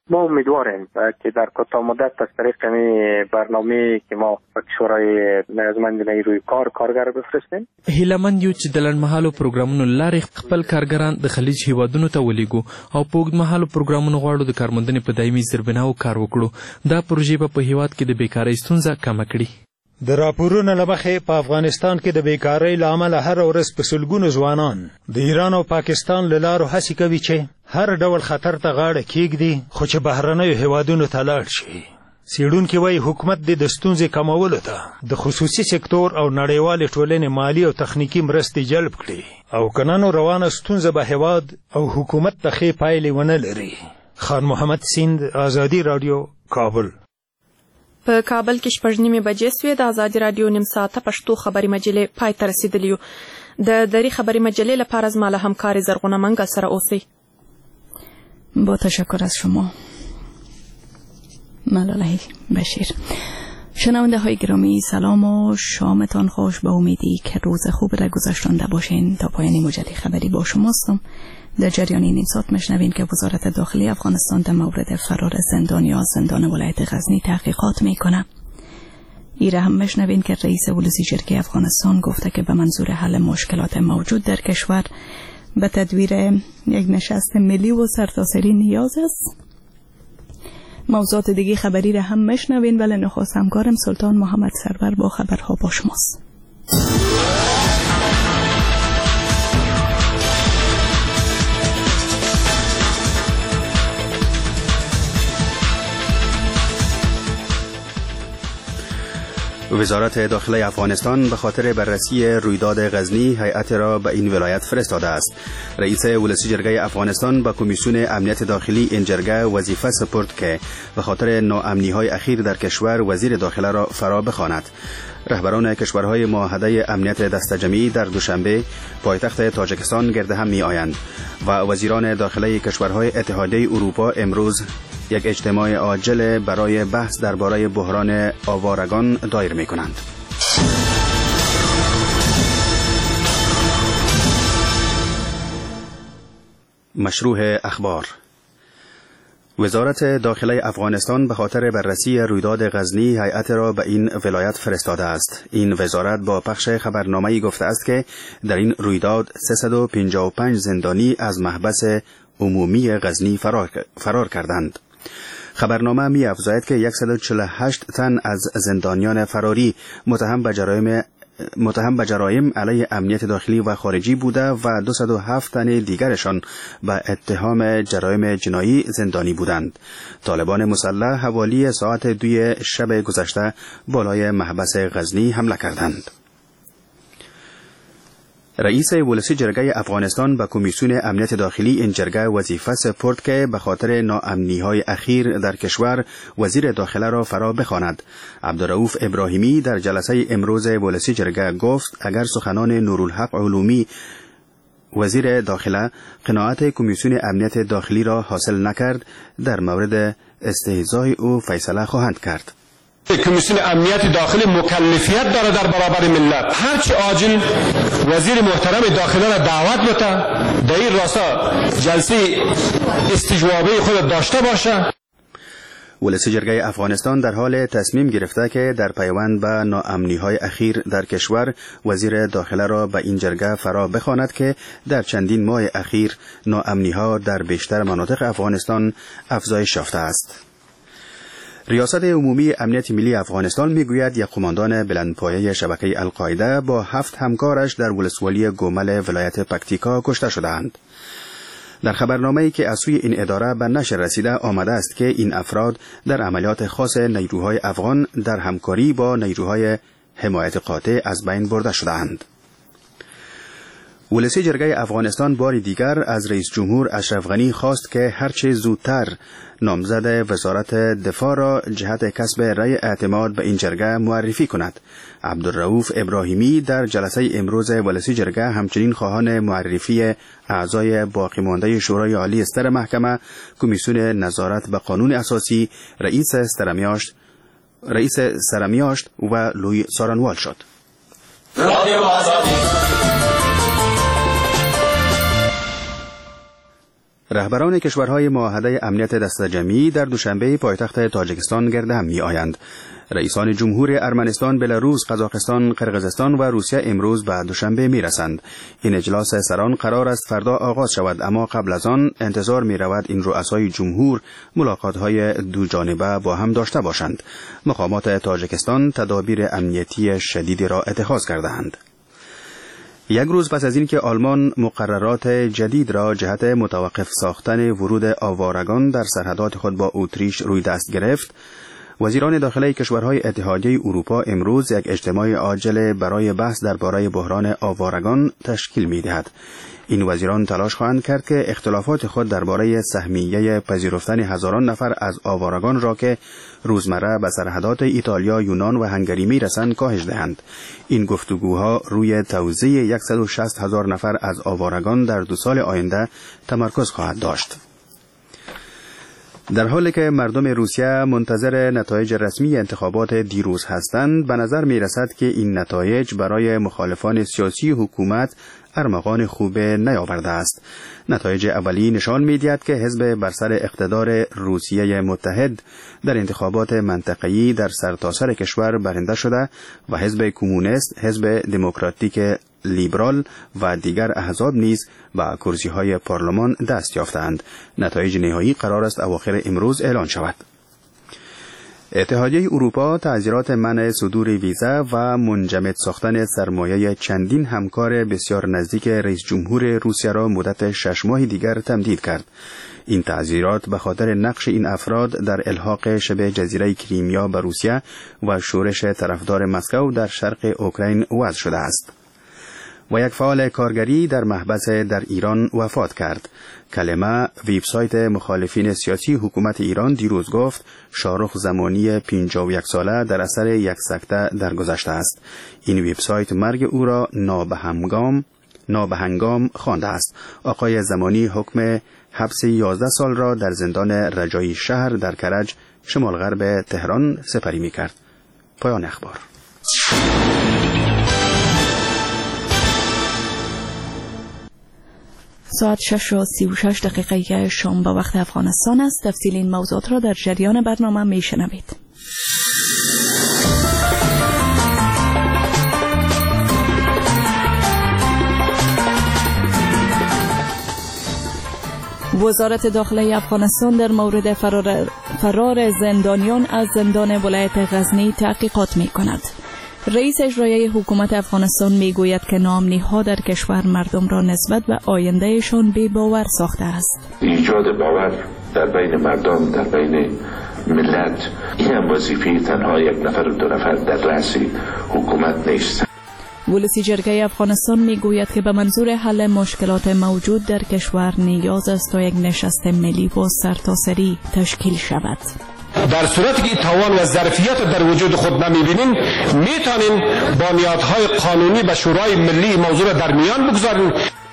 ما امیدواریم که در کوتاه مدت از طریق این برنامه که ما به کشورهای نیازمند نیروی کار کارگر بفرستیم. هیلمند یو چې د لنډمهالو پروګرامونو لارې خپل کارګران د خلیج هیوادونو ته ولیږو او په اوږدمهالو پروګرامونو غواړو د کارموندنې په دایمي زیربناو کار وکړو. دا پروژې به په هیواد کې د بیکارۍ ستونزه کمه کړي. د راپورونو له مخې په افغانستان کې د بیکارۍ له امله هر ورځ په سلګونو ځوانان د ایران او پاکستان له لارو هڅې کوي چې هر ډول خطر ته غاړه کېږدي خو چې بهرنیو هیوادونو ته لاړ شي. څېړونکي وایي حکومت دې د ستونزې کمولو ته د خصوصي سکتور او نړیوالې ټولنې مالي او تخنیکي مرستې جلب کړي او که نه نو روانه ستونزه به هیواد او حکومت ته ښې پایلې ونه لري. خان محمد سیند، آزادي راډیو، کابل. په کابل کې شپږ نیمې بجې سوې. د آزادي راډیو نیم ساعته پښتو خبري مجلې پای ته رسیدلی یو. د دری خبري مجلې لپاره زما له همکارې زرغونه منګل سره اوسئ. با تشکر از شما ملاله بشیر. شنونده های گرامی، سلام و شامتان خوش. به امیدی که روز خوب را گذشتانده باشین. تا پایان مجله خبری با شماستم. در جریان نیم ساعت میشنوین که وزارت داخلی افغانستان در مورد فرار زندانی از زندان ولایت غزنی تحقیقات میکنه. ایره هم میشنوین که رئیس ولسی جرگه افغانستان گفته که به منظور حل مشکلات موجود در کشور به تدویر یک نشست ملی و سرتاسری نیاز است. موضوعات دیگه خبری را هم میشنوین، ولی نخست همکارم سلطان محمد سرور با خبرها با شماست. وزارت داخلی افغانستان به خاطر بررسی رویداد غزنی هیئت را به این ولایت فرستاده است. رئیس ولسی جرگه افغانستان به کمیسیون امنیت داخلی این جرگه وظیفه سپرد که به خاطر ناامنی های اخیر در کشور وزیر داخله را فرا بخواند. رهبران کشورهای معاهده امنیت دستجمعی در دوشنبه پایتخت تاجیکستان گرد هم می آیند و وزیران داخلی کشورهای اتحادیه اروپا امروز یک اجتماع عاجل برای بحث درباره بحران آوارگان دایر می کنند. مشروع اخبار. وزارت داخلی افغانستان به خاطر بررسی رویداد غزنی هیئت را به این ولایت فرستاده است. این وزارت با پخش خبرنامه‌ای گفته است که در این رویداد سیصد و پنجاه و پنج زندانی از محبس عمومی غزنی فرار, فرار کردند. خبرنامه می افزاید که صد و چهل و هشت تن از زندانیان فراری متهم به جرایم متهم به جرایم علیه امنیت داخلی و خارجی بوده و دویست و هفت تن دیگرشان به اتهام جرایم جنایی زندانی بودند. طالبان مسلح حوالی ساعت دوی شب گذشته بالای محبس غزنی حمله کردند. رئیس ولسی جرگه افغانستان به کمیسیون امنیت داخلی این جرگه وظیفه سپرد که به خاطر ناامنی های اخیر در کشور وزیر داخله را فرا بخواند. عبدالرؤوف ابراهیمی در جلسه امروز ولسی جرگه گفت اگر سخنان نورالحق علومی وزیر داخله قناعت کمیسیون امنیت داخلی را حاصل نکرد، در مورد استهزای او فیصله خواهند کرد. کمیسیون امنیت داخلی مکلفیت داره در برابر ملت. هرچی عاجل وزیر محترم داخله را دعوت بده، در این راستا جلسه استجوابه خود داشته باشه. ولسی جرگه افغانستان در حال تصمیم گرفته که در پیوند به ناامنی‌های اخیر در کشور وزیر داخله را به این جرگه فرا بخواند که در چندین ماه اخیر ناامنی‌ها در بیشتر مناطق افغانستان افزایش یافته است. ریاست عمومی امنیت ملی افغانستان میگوید یک قماندان بلندپایه شبکه القاعده با هفت همکارش در ولسوالی گومل ولایت پکتیکا کشته شدند. در خبرنامه‌ای که از سوی این اداره به نشر رسیده آمده است که این افراد در عملیات خاص نیروهای افغان در همکاری با نیروهای حمایت قاطع از بین برده شدند. ولسی جرگه افغانستان بار دیگر از رئیس جمهور اشرف غنی خواست که هرچه زودتر نامزد وزارت دفاع را جهت کسب رأی اعتماد به این جرگه معرفی کند. عبدالرؤوف ابراهیمی در جلسه امروز ولسی جرگه همچنین خواهان معرفی اعضای باقی مانده شورای عالی ستر محکمه، کمیسیون نظارت به قانون اساسی، رئیس سرمیاشت، رئیس سرمیاشت و لوی سارنوال شد. رهبران کشورهای معاهده امنیت دسته‌جمعی در دوشنبه پایتخت تاجیکستان گرد هم می‌آیند. رئیسان جمهور ارمنستان، بلاروس، قزاقستان، قرقیزستان و روسیه امروز به دوشنبه می‌رسند. این اجلاس سران قرار است فردا آغاز شود، اما قبل از آن انتظار می‌رود این رؤسای جمهور ملاقات‌های دو جانبه با هم داشته باشند. مقامات تاجیکستان تدابیر امنیتی شدیدی را اتخاذ کرده‌اند. یک روز پس از اینکه آلمان مقررات جدید را جهت متوقف ساختن ورود آوارگان در سرحدات خود با اتریش روی دست گرفت، وزیران داخلی کشورهای اتحادیه اروپا امروز یک اجتماع عاجل برای بحث درباره بحران آوارگان تشکیل می‌دهد. این وزیران تلاش خواهند کرد که اختلافات خود درباره سهمیه پذیرفتن هزاران نفر از آوارگان را که روزمره به سرحدات ایتالیا، یونان و هنگری می‌رسند کاهش دهند. این گفتگوها روی توزیع صد و شصت هزار نفر از آوارگان در دو سال آینده تمرکز خواهد داشت. در حالی که مردم روسیه منتظر نتایج رسمی انتخابات دیروز هستند، به نظر می رسد که این نتایج برای مخالفان سیاسی حکومت ارمغان خوب نیاورده است. نتایج اولی نشان می دهد که حزب بر سر اقتدار روسیه متحد در انتخابات منطقه‌ای در سرتاسر کشور برنده شده و حزب کمونیست، حزب دموکراتیک لیبرال و دیگر احزاب نیز به کرسی‌های پارلمان دست یافتند. نتایج نهایی قرار است اواخر امروز اعلان شود. اتحادیه اروپا تعزیرات منع صدور ویزا و منجمد ساختن سرمایه چندین همکار بسیار نزدیک رئیس جمهور روسیه را مدت شش ماه دیگر تمدید کرد. این تعزیرات به خاطر نقش این افراد در الحاق شبه جزیره کریمیا به روسیه و شورش طرفدار مسکو در شرق اوکراین وضع شده است. و یک فعال کارگری در محبس در ایران وفات کرد. کلمه وبسایت مخالفین سیاسی حکومت ایران دیروز گفت شارخ زمانی پنجاه و یک ساله در اثر یک سکته درگذشته است. این وبسایت مرگ او را نابهنگام نابهنگام خوانده است. آقای زمانی حکم حبس یازده سال را در زندان رجایی شهر در کرج شمال غرب تهران سپری می کرد. پایان اخبار. ساعت شش و سی و شش دقیقه شام به وقت افغانستان است. تفصیل این موضوعات را در جریان برنامه می شنوید. وزارت داخلی افغانستان در مورد فرار, فرار زندانیان از زندان ولایت غزنی تحقیقات می کند. رئیس اجرایی حکومت افغانستان می گوید که ناامنی‌ها در کشور مردم را نسبت به آیندهشان بی باور ساخته است. ایجاد باور در بین مردم، در بین ملت، این هم وظیفه تنها یک نفر و دو نفر در رأس حکومت نیست. ولسی جرگه افغانستان می گوید که به منظور حل مشکلات موجود در کشور نیاز است تا یک نشست ملی و سرتاسری تشکیل شود. در صورتی که توان و ظرفیت در وجود خود نمی‌بینیم، میتونیم بنیادهای قانونی به شورای ملی موضوع در میان بگذاریم.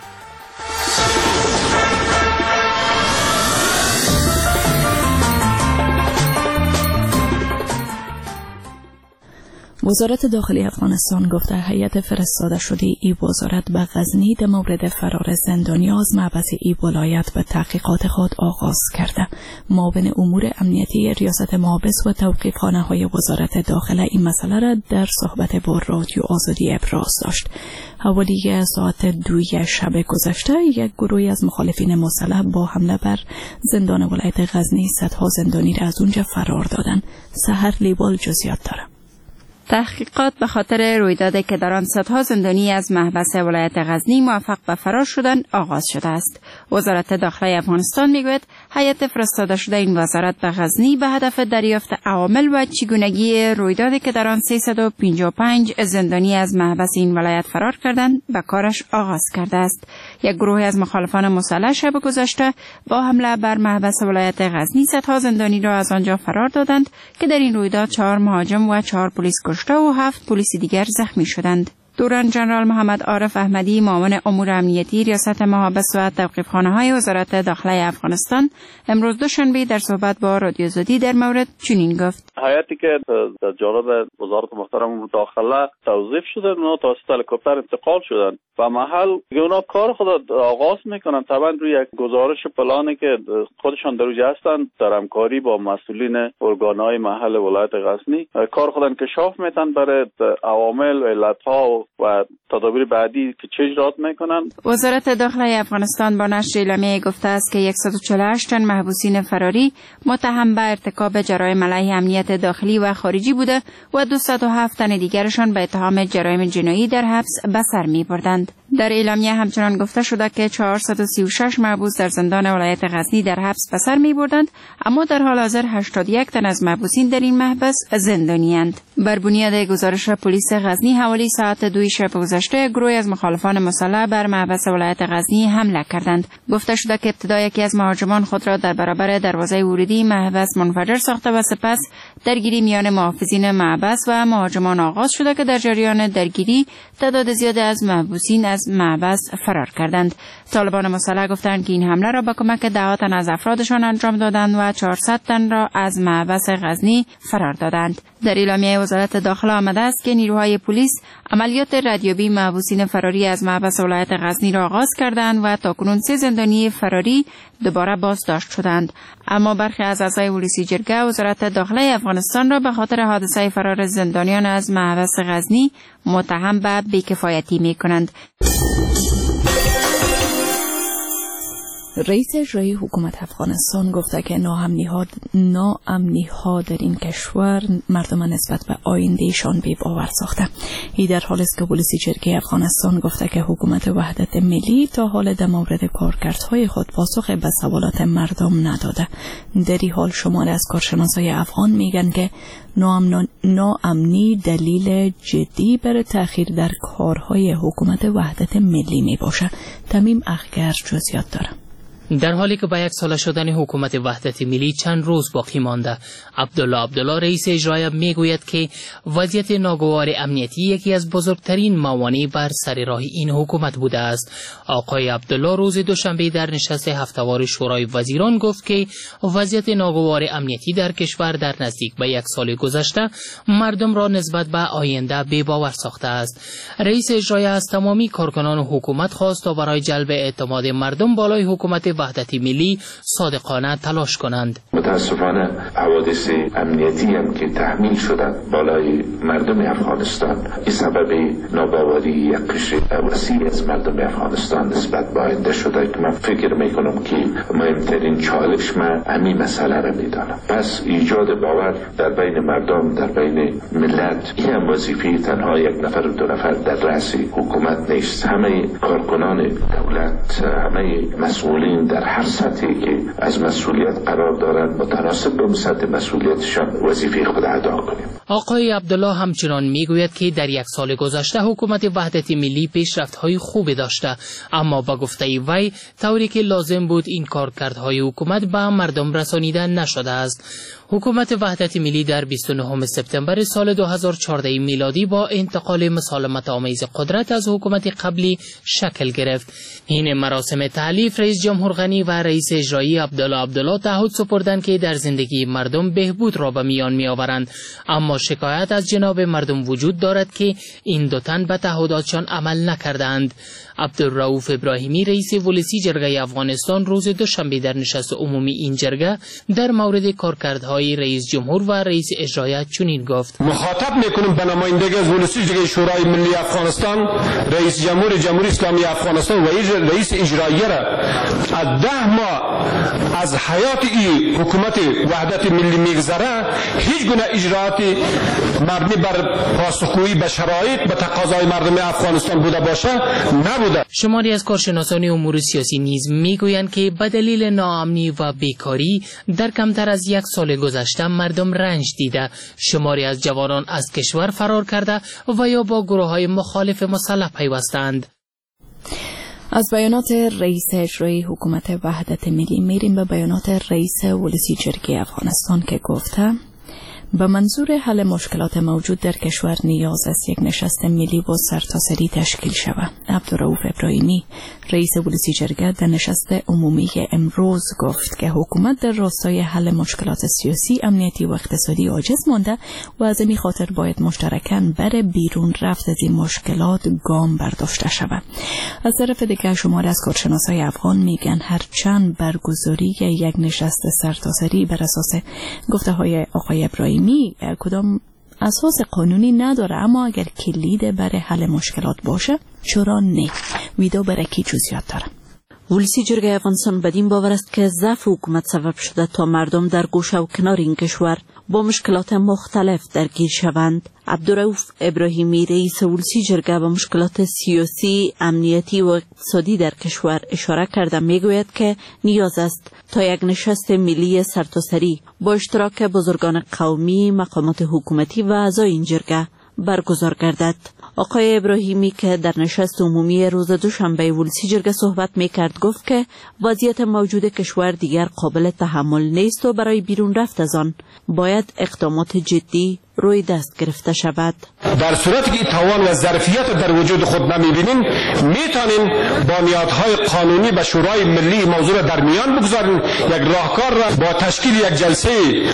وزارت داخلی افغانستان گفته هیئت فرستاده شده ای وزارت به غزنی در مورد فرار زندانیان از محبس ای ولایت به تحقیقات خود آغاز کرده. معاون امور امنیتی ریاست محابس و توقیفخانه های وزارت داخله این مسئله را در صحبت با رادیو آزادی ابراز داشت. حوالی ساعت دوی شب گذشته یک گروهی از مخالفین مسلح با حمله بر زندان ولایت غزنی صدها زندانی را از اونجا فرار دادند. سحر لیبال جزئیات داره. تحقیقات به خاطر رویدادی که در آن صدها زندانی از محبس ولایت غزنی موفق به فرار شدند آغاز شده است. وزارت داخلی افغانستان میگوید هیئت فرستاده شده این وزارت به غزنی به هدف دریافت عوامل و چگونگی رویدادی که در آن سیصد و پنجاه و پنج زندانی از محبس این ولایت فرار کردند به کارش آغاز کرده است. یک گروه از مخالفان مسلح شب گذشته با حمله بر محبس ولایت غزنی صدها زندانی را از آنجا فرار دادند که در این رویداد چهار مهاجم و چهار پلیس کشته و هفت پلیس دیگر زخمی شدند. دوران جنرال محمد عارف احمدی معاون امور امنیتی ریاست محابس و توقیفخانه‌های وزارت داخله افغانستان امروز دوشنبه در صحبت با رادیو آزادی در مورد چنین گفت: هیئتی که در جانب وزارت محترم داخله توظیف شده، اونا توسط هلیکوپتر انتقال شدن و محل اونا کار خود آغاز میکنن. طبعا روی یک گزارش پلانی که خودشان در اونجا هستن در همکاری با مسئولین ارگانهای محل ولایت غزنی کار خود انکشاف میتن برای عوامل و علتها و تدابیر بعدی که چه اجرات میکنن. وزارت داخله افغانستان با نشر اعلامیه گفته است که صد و چهل و هشت تن محبوسین فراری متهم به ارتکاب جرایم علیه امنیت داخلی و خارجی بوده و دویست و هفت تن دیگرشان به اتهام جرایم جنایی در حبس به سر می‌بردند. در اعلامیه همچنان گفته شده که چهارصد و سی و شش محبوس در زندان ولایت غزنی در حبس به سر می‌بردند، اما در حال حاضر هشتاد و یک تن از محبوسین در این محبس زندانی‌اند. بر بنیاد گزارش پلیس غزنی حوالی ساعت دو شب گذشته گروهی از مخالفان مسلح بر محبس ولایت غزنی حمله کردند. گفته شده که ابتدا یکی از مهاجمان خود را در برابر دروازه ورودی محبس منفجر ساخته و سپس درگیری میان محافظین محبس و مهاجمان آغاز شده که در جریان درگیری تعداد زیادی از محبوسین از محبس فرار کردند. طالبان مسلح گفتند که این حمله را با کمک ده تن از افرادشان انجام دادند و چهارصد تن را از محبس غزنی فرار دادند. در اعلامیه وزارت داخله آمده است که نیروهای پلیس عملیات ردیابی محبوسین فراری از محبس ولایت غزنی را آغاز کردند و تاکنون سه زندانی فراری دوباره بازداشت شدند. اما برخی از اعضای پلیسی جرگه وزارت داخله افغانستان را به خاطر حادثه فرار زندانیان از محبس غزنی متهم به بی‌کفایتی می‌کنند. رئیس اجرایی حکومت افغانستان گفته که ناامنی‌ها ناامنی‌ها در این کشور مردم نسبت به آیندهشان بی باور ساخته. این در حالی است که پلیس جرگه افغانستان گفته که حکومت وحدت ملی تا حال در مورد کارکردهای خود پاسخ به سوالات مردم نداده. در این حال شماری از کارشناسای افغان میگن که ناامنی دلیل جدی بر تأخیر در کارهای حکومت وحدت ملی می باشه. تمیم اخگر جزئیات داره. در حالی که با یک سال شدن حکومت وحدت ملی چند روز باقی مانده، عبدالله عبدالله رئیس اجرایی میگوید که وضعیت ناگوار امنیتی یکی از بزرگترین موانع بر سر راه این حکومت بوده است. آقای عبدالله روز دوشنبه در نشست هفته‌وار شورای وزیران گفت که وضعیت ناگوار امنیتی در کشور در نزدیک به یک سال گذشته مردم را نسبت به آینده بی‌باور ساخته است. رئیس اجرایی از تمامی کارکنان حکومت خواست تا برای جلب اعتماد مردم بالای حکومت وحدت ملی صادقانه تلاش کنند. متاسفانه حوادث امنیتی هم که تحمیل شده بالای مردم افغانستان این سبب ناباوری یک قشر وسیع از مردم افغانستان نسبت به آینده شده که من فکر میکنم که مهمترین چالش من همین مسئله را میدانم. پس ایجاد باور در بین مردم، در بین ملت، این هم وظیفه تنها یک نفر دو نفر در رأس حکومت نیست. همه کارکنان دولت، همه مسئولین در هر سطحی که از مسئولیت قرار دارند متناسب به سطح مسئولیتشان وظیفه خود ادا کنیم. آقای عبدالله همچنان میگوید که در یک سال گذشته حکومت وحدت ملی پیشرفت‌های خوبی داشته، اما با گفته وی طوری که لازم بود این کارکردهای حکومت به مردم رسانیده نشده است. حکومت وحدت ملی در بیست و نهم سپتامبر سال دو هزار و چهارده میلادی با انتقال مسالمت آمیز قدرت از حکومت قبلی شکل گرفت. این مراسم تحلیف رئیس جمهور غنی و رئیس اجرایی عبدالله عبدالله تعهد سپردند که در زندگی مردم بهبود را به میان میآورند، اما شکایت از جناب مردم وجود دارد که این دو تن به تعهداتشان عمل نکردند. عبدالرؤوف ابراهیمی رئیس ولسی جرگه افغانستان روز دوشنبه در نشست عمومی این جرگه در مورد کارکردهای رئیس جمهور و رئیس اجرایی چنین گفت: مخاطب میکنیم به نمایندگی از ولسی جرگه شورای ملی افغانستان رئیس جمهور جمهوری اسلامی افغانستان و رئیس اجرایی را از ده ماه از حیات این حکومت وحدت ملی میگذره هیچ گونه اجراعات مبنی بر پاسخگویی به شرایط به تقاضای مردم افغانستان بوده باشه نبوده. شماری از کارشناسان امور سیاسی نیز میگویند که به دلیل ناامنی و بیکاری در کمتر از یک سال گذشته مردم رنج دیده، شماری از جوانان از کشور فرار کرده و یا با گروه‌های مخالف مسلح پیوستند. از بیانات رئیس اجرایی حکومت وحدت ملی میریم به بیانات رئیس ولسی جرگه افغانستان که گفته به منظور حل مشکلات موجود در کشور نیاز است یک نشست ملی و سرتاسری تشکیل شود. عبدالرؤوف ابراهیمی رئیس ولسی جرگه در نشست عمومی امروز گفت که حکومت در راستای حل مشکلات سیاسی، امنیتی و اقتصادی عاجز مانده و از این خاطر باید مشترکاً بر بیرون رفت از این مشکلات گام برداشته شود. از طرف دیگر شمار از کارشناسای افغان میگن هر چند برگزاری یک نشست سرتاسری بر اساس گفته های آقای ابراهیمی کدام اساس قانونی نداره، اما اگر کلید برای حل مشکلات باشه چرا نه؟ ویدو برای کی جزئیات داره. ولسی جرگه افغانستان بدین باور است که ضعف حکومت سبب شده تا مردم در گوشه و کنار این کشور با مشکلات مختلف درگیر شوند. عبدالرؤوف ابراهیمی رئیس ولسی جرگه به مشکلات سیاسی، امنیتی و اقتصادی در کشور اشاره کرده میگوید که نیاز است تا یک نشست ملی سرتاسری با اشتراک بزرگان قومی، مقامات حکومتی و اعضای این جرگه برگزار گردد. آقای ابراهیمی که در نشست عمومی روز دوشنبه ولسی جرگه صحبت میکرد گفت که وضعیت موجود کشور دیگر قابل تحمل نیست و برای بیرون رفت از آن باید اقدامات جدی روی دست گرفته شود. در صورتی که توان و ظرفیت در وجود خود نمیبینین میتونین بنیادهای قانونی به شورای ملی موضوع در میان بگذارین. یک راهکار را با تشکیل یک جلسه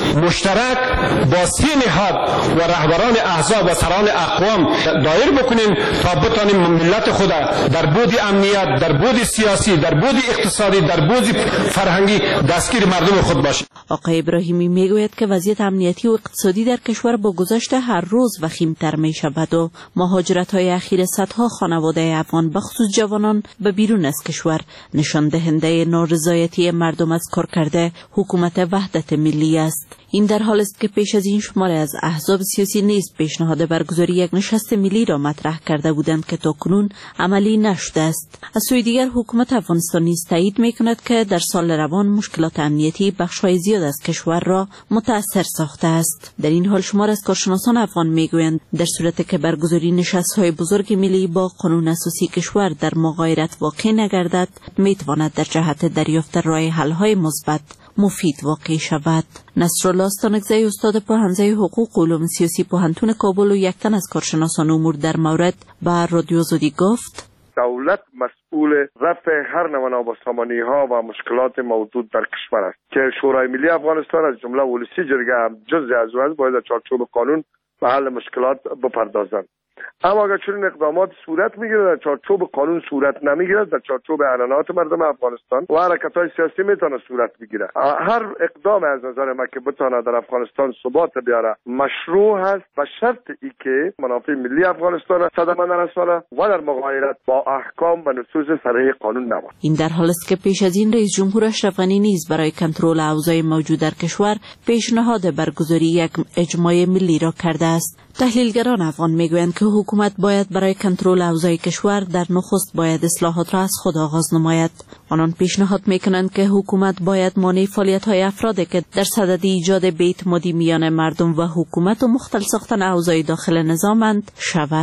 مشترک با سی نهاد و رهبران احزاب و سران اقوام دایر بکنین تا بتانیم ملت خود در بود امنیت، در بود سیاسی، در بود اقتصادی، در بود فرهنگی دستگیر مردم خود باشیم. آقای ابراهیمی میگوید که وضعیت امنیتی و اقتصادی در کشور با گذشت هر روز وخیم‌تر می شود و مهاجرت‌های اخیر صدها خانواده افغان بخصوص جوانان به بیرون از کشور نشان دهنده نارضایتی مردم از کارکرد حکومت وحدت ملی است. این در حال است که پیش از این شمار از احزاب سیاسی نیز پیشنهاد برگزاری یک نشست ملی را مطرح کرده بودند که تاکنون عملی نشده است. از سوی دیگر حکومت افغانستان نیز تایید می‌کند که در سال روان مشکلات امنیتی بخش‌های زیاد از کشور را متأثر ساخته است. در این حال شمار از کارشناسان افغان میگویند در صورتی که برگزاری نشست‌های بزرگ ملی با قانون اساسی کشور در مغایرت واقع نگردد میتواند در جهت دریافت راه حل‌های مثبت مفید واقع شود. نصرالله استانکزی استاد پوهنځی حقوق و علوم سیاسی پوهنتون کابل و یک تن از کارشناسان امور در مورد به رادیو آزادی گفت دولت مسئول رفع هر نوع نابسامانی ها و مشکلات موجود در کشور است که شورای ملی افغانستان از جمله ولسی جرگه هم جزء از او است، باید در چارچوب قانون به حل مشکلات بپردازند. اما اگر چنین اقدامات صورت میگیرد در چارچوب قانون صورت نمیگیرد، در چارچوب اعلانات مردم افغانستان و حرکت‌های سیاسی میتونه صورت بگیره. هر اقدام از نظر ما که بتونه در افغانستان ثبات بیاره مشروع هست به شرط ای که منافع ملی افغانستان صدمه نرسانه و در مغایرت با احکام و نصوص صریح قانون نباشد. این در حال است که پیش از این رئیس جمهور اشرف غنی نیز برای کنترل اوضاع موجود در کشور پیشنهاد برگزاری یک اجماع ملی را کرده است. تحلیلگران افغان میگویند که حکومت باید برای کنترل اوضاع کشور در نخست باید اصلاحات را از خود آغاز نماید. آنان پیشنهاد میکنند که حکومت باید مانع فعالیت‌های افرادی که در صدد ایجاد بی‌اعتمادی میان مردم و حکومت و مختل ساختن اوضاع داخل نظامند شود.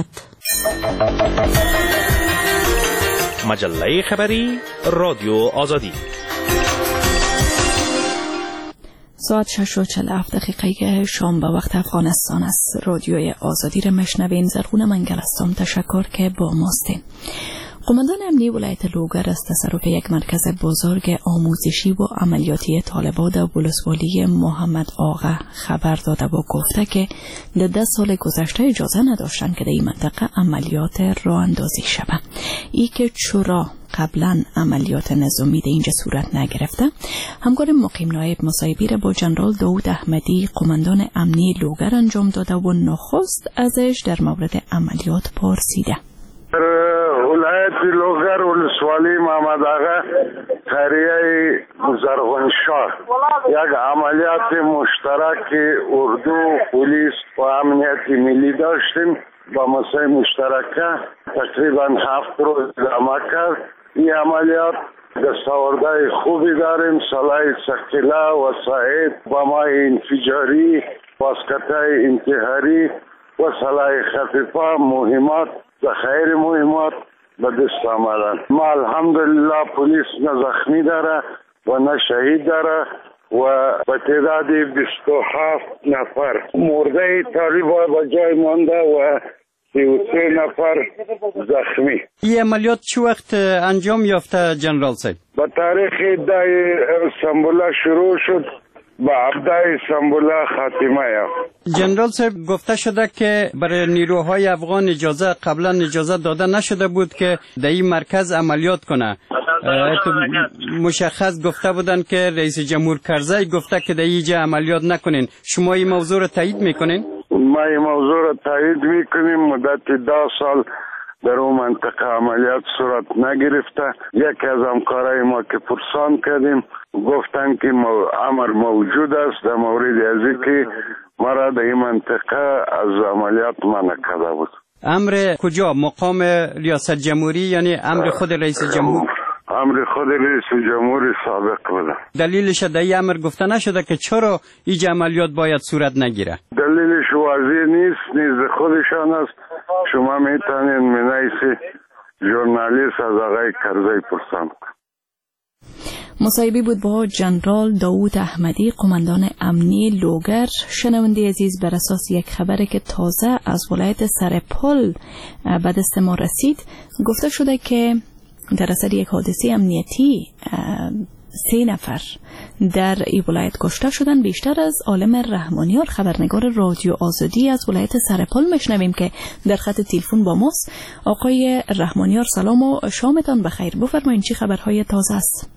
مجله خبری رادیو آزادی ساعت شش و چهل و هفت دقیقه شام به وقت افغانستان است. رادیوی آزادی را مشنوین. زرغون منگل هستم. تشکر که با ماستین. قماندان امنی ولایت لوگر از تصرف یک مرکز بزرگ آموزشی و عملیاتی طالبان در ولسوالی محمد آقا خبر داده و گفته که در ده سال گذشته اجازه نداشتند که در این منطقه عملیات راه اندازی شود. ای که چرا قبلا عملیات نظامی در اینجا صورت نگرفته. همکار مقیم نایب مصاحبه را با جنرال داود احمدی قماندان امنی لوگر انجام داده و نخست ازش در مورد عملیات پرسیده. ولایت لوگر ولسوالی محمد آقا قریه زرغونشاه یک عملیات مشترک اردو پلیس و امنیت ملی داشتیم با مسای مشترکه تقریبا هفت روز ادامه کرد. این عملیات دستاورده خوبی داریم، سلاح ثقیله، وسایل، بمای انفجاری، واسکتای انتحاری و سلاح خفیفه، مهمات ذخایر مهمات به دست آمدن. ما الحمدلله پلیس نه زخمی داره و نه شهید داره و به تعداد بیست و هفت نفر مرده طالبان به جای مانده و سی و سه نفر زخمی. این عملیات چه وقت انجام یافته جنرال صاحب؟ به تاریخ ده سنبوله شروع شد با هفده سنبوله خاتمه یافت. جنرال صاحب گفته شده که برای نیروهای افغان اجازه قبلا اجازه داده نشده بود که در این مرکز عملیات کنه. مشخص گفته بودن که رئیس جمهور کرزی گفته که در اینجا عملیات نکنین. شما این موضوع رو تایید میکنین؟ ما این موضوع رو تایید میکنیم. مدت دو سال در اون منطقه عملیات صورت نگرفته. یکی از همکارای ما که پرسان کردیم گفتن که امر موجود است در مورد از که مرا در این منطقه از عملیات منع کرده بود. امر کجا؟ مقام ریاست جمهوری یعنی امر خود رئیس جمهور؟ امر خود رئیس جمهور سابق بوده. دلیلش در این امر گفته نشده که چرا این عملیات باید صورت نگیره؟ دلیلش واضح نیست، نیز خودشان است. شما میتونید منایس ژورنالیست از آقای کرزی پرسان کنید. مصاحبه بود با جنرال داوود احمدی، قماندان امنی لوگر. شنونده عزیز، بر اساس یک خبری که تازه از ولایت سرپل به دست ما رسید، گفته شده که در اثر یک حادثه امنیتی سه نفر در این ولایت کشته شدن. بیشتر از عالم رحمانیار، خبرنگار رادیو آزادی از ولایت سرپل میشنویم که در خط تلفن با ماست. آقای رحمانیار سلام و شامتان بخیر. بفرمایید چی خبرهای تازه است؟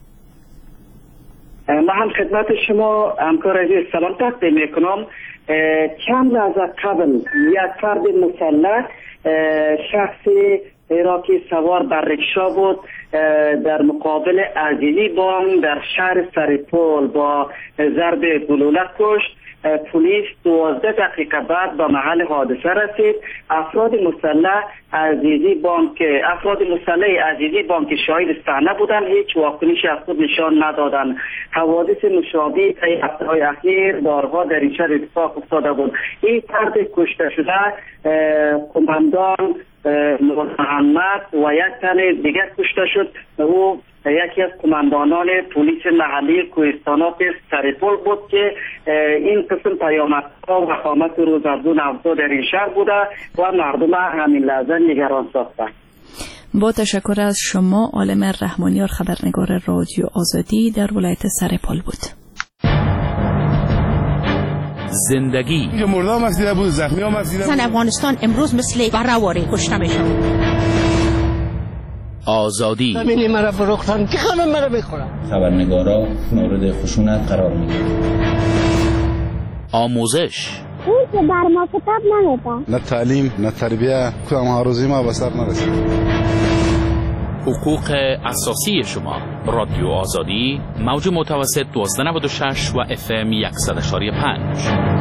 من خدمت شما همکار عزیز سلام تقدیم میکنم. چند لحظه قبل یک فرد مسلح شخص عراقی سوار بر رکشا بود در مقابل عزیزی بانک در شهر سرپل با ضرب گلوله کشت. پلیس دوازده دقیقه بعد به محل حادثه رسید. افراد مسلح عزیزی بانک افراد مسلح عزیزی بانک شاهد صحنه بودند، هیچ واکنشی از خود نشان ندادند. حوادث مشابه طی هفته‌های اخیر بارها در این شهر اتفاق افتاده بود. این فرد کشته شده قماندان محمد و یک تن دیگر کشته شد. او یکی از قماندانان پلیس محلی کوهستانات سرپل بود که این قسم پیامدها و قامت روزافزون افزا در این شهر بوده و مردم همین لحظه نگران ساخته. با تشکر از شما. عالم رحمانیار، خبرنگار رادیو آزادی در ولایت سرپل بود. زندگی مردم مسیده بود، زخمی هم مسیده بود. زن افغانستان امروز مثل برهواری کشته میشن. آزادی ببینی مرا فروختن که خانم مرا بخورم. خبرنگارا مورد خشونت قرار میگیرن. آموزش اون که بر ما کتاب نمیده. نه تعلیم نه تربیه که ما روزی ما به سر نرسید. حقوق اساسی شما. رادیو آزادی موج متوسط دوازده نود و شش و اف ام صد و پنج.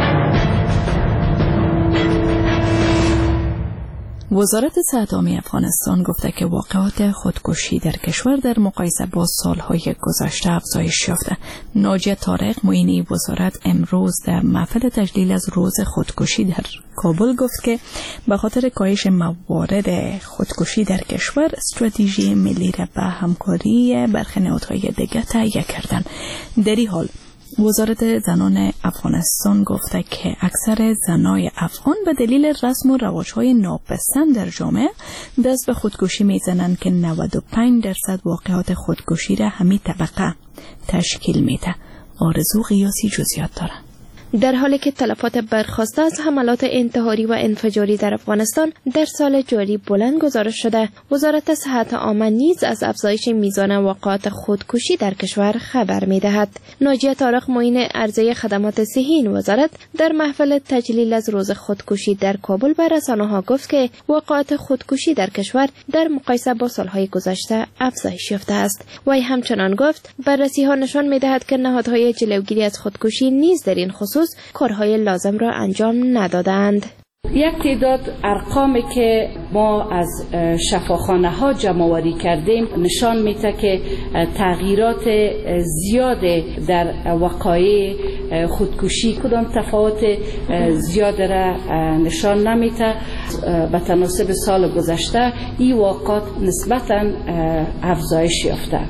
وزارت صحت عامه افغانستان گفته که واقعات خودکشی در کشور در مقایسه با سالهای گذشته افزایش یافته. ناجیه طارق معین وزارت امروز در محفل تجلیل از روز خودکشی در کابل گفت که به خاطر کاهش موارد خودکشی در کشور استراتژی ملی را به همکاری برخی نهادهای دیگر تهیه کردند. در این حال وزارت زنان افغانستان گفته که اکثر زنای افغان به دلیل رسم و رواج‌های ناپسند در جامعه دست به خودکشی میزنند که نود و پنج درصد واقعات خودکشی را همین طبقه تشکیل میده. آرزو قیاسی جزئیات داره. در حالی که تلفات برخاسته از حملات انتحاری و انفجاری در افغانستان در سال جاری بلند گزارش شده، وزارت صحت عامه نیز از افزایش میزان واقعات خودکشی در کشور خبر می‌دهد. ناجیه طارق معین عرضه خدمات صحی این وزارت در محفل تجلیل از روز خودکشی در کابل به رسانه‌ها گفت که واقعات خودکشی در کشور در مقایسه با سالهای گذشته افزایش یافته است. وی همچنان گفت بررسی‌ها نشان می‌دهد که نهادهای جلوگیری از خودکشی نیز در این خصوص کارهای لازم را انجام ندادند. یک تعداد ارقامی که ما از شفاخانه ها جمع آوری کردیم نشان میده که تغییرات زیاد در وقایع خودکشی کدام تفاوت زیاد را نشان نمیده. به تناسب سال گذشته این واقعات نسبتاً افزایش یافته.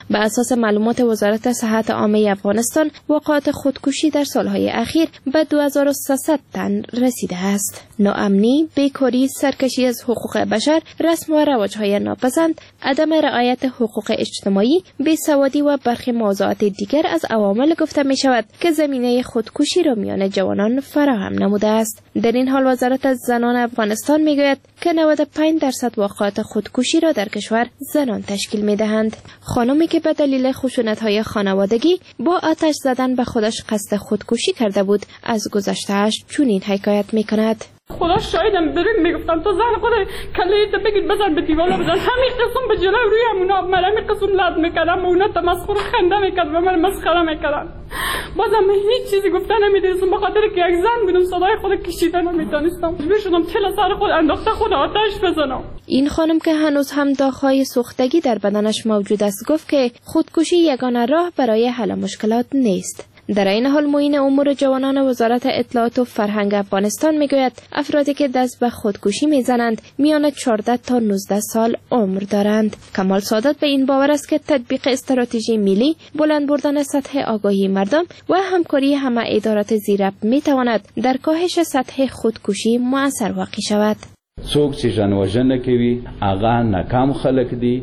به اساس معلومات وزارت صحت عامه افغانستان وقایع خودکشی در سالهای اخیر به دو هزار و سیصد تن رسیده است. ناامنی، بیکاری، سرکشی از حقوق بشر، رسم و رواج‌های ناپسند، عدم رعایت حقوق اجتماعی، بیسوادی و برخی موضوعات دیگر از عوامل گفته می شود که زمینه خودکشی را میان جوانان فراهم نموده است. در این حال وزارت زنان افغانستان می گوید که نود و پنج درصد واقعات خودکشی را در کشور زنان تشکیل می دهند. خانمی که به دلیل خشونت‌های خانوادگی با آتش زدن به خودش قصد خودکشی کرده بود از گذشته‌اش چنین حکایت می کند. خدا شاهدم، ببین میگفتم تو زن خود کلیت بگید بزن به دیوالا بزن، همین قسم به جلو روی همونا من همین قسم لد میکردم و اونا تمسخر خنده میکرد و من مسخره میکردن. بازم هیچ چیزی گفتن نمیدونستم به خاطر که یک زن بودم، صدای خود کشیدن نمیتونستم، مجبور شدم تل سر خود انداخته خود آتش بزنم. این خانم که هنوز هم داغ‌های سوختگی در بدنش موجود است گفت که خودکشی یگانه راه برای حل مشکلات نیست. در این حال معین امور جوانان وزارت اطلاعات و فرهنگ افغانستان میگوید افرادی که دست به خودکشی میزنند میان چهارده تا نوزده سال عمر دارند. کمال سعادت به این باور است که تطبیق استراتژی ملی، بلند بردن سطح آگاهی مردم و همکاری همه ادارات زیرب میتواند در کاهش سطح خودکشی مؤثر واقع شود. څوک چې ژوندنه کوي هغه ناکام خلک دي.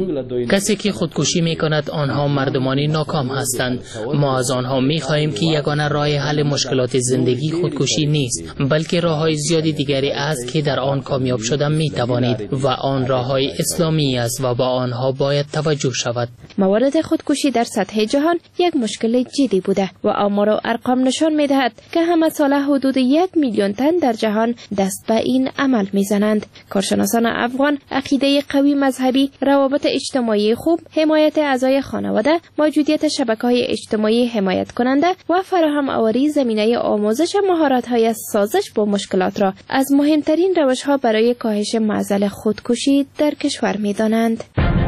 کسی که خودکشی می کند آنها مردمانی ناکام هستند. ما از آنها می خواهیم که یگانه راه حل مشکلات زندگی خودکشی نیست، بلکه راه‌های زیادی دیگری است که در آن کامیاب شدن می توانید و آن راه‌های اسلامی است و با آنها باید توجه شود. موارد خودکشی در سطح جهان یک مشکل جدی بوده و آمار و ارقام نشان می دهد که همه ساله حدود یک میلیون تن در جهان دست به این عمل می زنند. کارشناسان افغان عقیده قوی مذهبی، روابط اجتماعی خوب، حمایت اعضای خانواده، موجودیت شبکه‌های اجتماعی حمایت کننده و فراهم آوری زمینه آموزش مهارت‌های سازش با مشکلات را از مهمترین روش‌ها برای کاهش معضل خودکشی در کشور می‌دانند.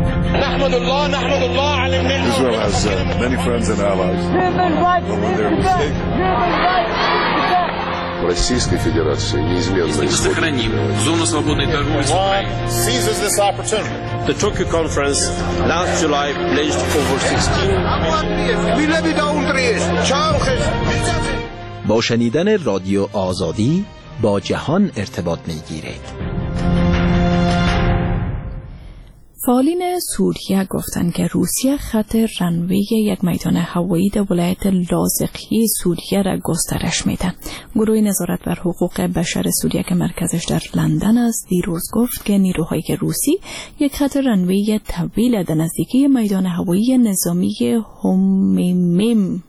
نحمد الله نحمد الله على النعمة. Israel has uh, many friends and allies. Российской Федерации неизменно сохраним зону свободной торговли с Украиной. Seizes this opportunity. The Tokyo conference last July pledged over sixteen با شنیدن رادیو آزادی با جهان ارتباط میگیرید. فعالین سوریه گفتند که روسیه خط رنوی یک میدان هوایی در ولایت لاذقیه سوریه را گسترش میده. گروه نظارت بر حقوق بشر سوریه که مرکزش در لندن است دیروز گفت که نیروهای روسی یک خط رنوی طویل در نزدیکی میدان هوایی نظامی هومیمیم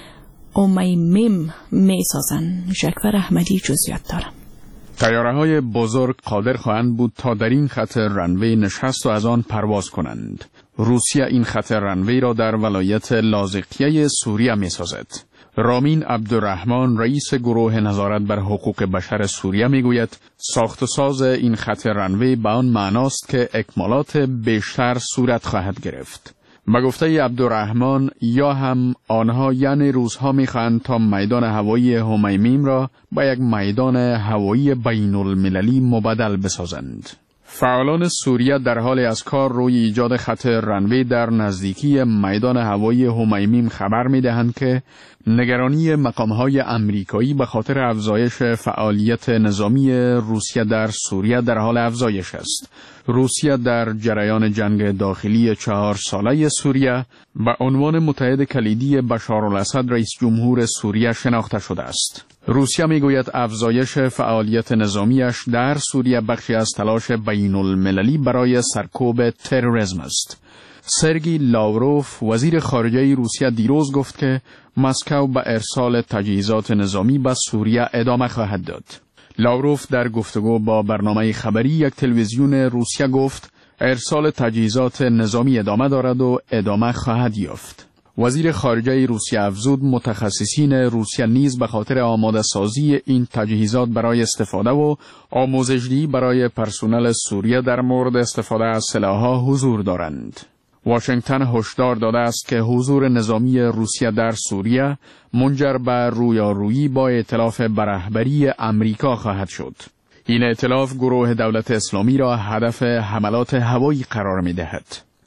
اومیمیم میسازند. جکفر احمدی جزئیات دارد. طیاره‌های بزرگ قادر خواهند بود تا در این خط رنوی نشست و از آن پرواز کنند. روسیه این خط رنوی را در ولایت لاذقیه سوریه می‌سازد. رامین عبدالرحمن رئیس گروه نظارت بر حقوق بشر سوریه میگوید ساخت و ساز این خط رنوی به آن معناست که اکمالات بیشتر صورت خواهد گرفت. به گفته عبدالرحمن یا هم آنها یعنی روزها میخواهند تا میدان هوایی هومیمیم را با یک میدان هوایی بین المللی مبدل بسازند. فعالان سوریه در حال از کار روی ایجاد خط رنوی در نزدیکی میدان هوایی هومیمیم خبر میدهند که نگرانی مقامهای امریکایی به خاطر افزایش فعالیت نظامی روسیه در سوریه در حال افزایش است. روسیه در جریان جنگ داخلی چهار ساله سوریه به عنوان متحد کلیدی بشارالاسد رئیس جمهور سوریه شناخته شده است. روسیه میگوید افزایش فعالیت نظامیش در سوریه بخشی از تلاش بین المللی برای سرکوب تروریسم است. سرگی لاوروف وزیر خارجه روسیه دیروز گفت که مسکو به ارسال تجهیزات نظامی به سوریه ادامه خواهد داد. لاوروف در گفتگو با برنامه خبری یک تلویزیون روسیه گفت ارسال تجهیزات نظامی ادامه دارد و ادامه خواهد یافت. وزیر خارجه روسیه افزود متخصصین روسیه نیز به خاطر آماده سازی این تجهیزات برای استفاده و آموزش‌دهی برای پرسنل سوریه در مورد استفاده از سلاح‌ها حضور دارند. واشنگتن هشدار داده است که حضور نظامی روسیه در سوریه منجر به رویارویی با ائتلاف به رهبری امریکا خواهد شد. این ائتلاف گروه دولت اسلامی را هدف حملات هوایی قرار می دهد.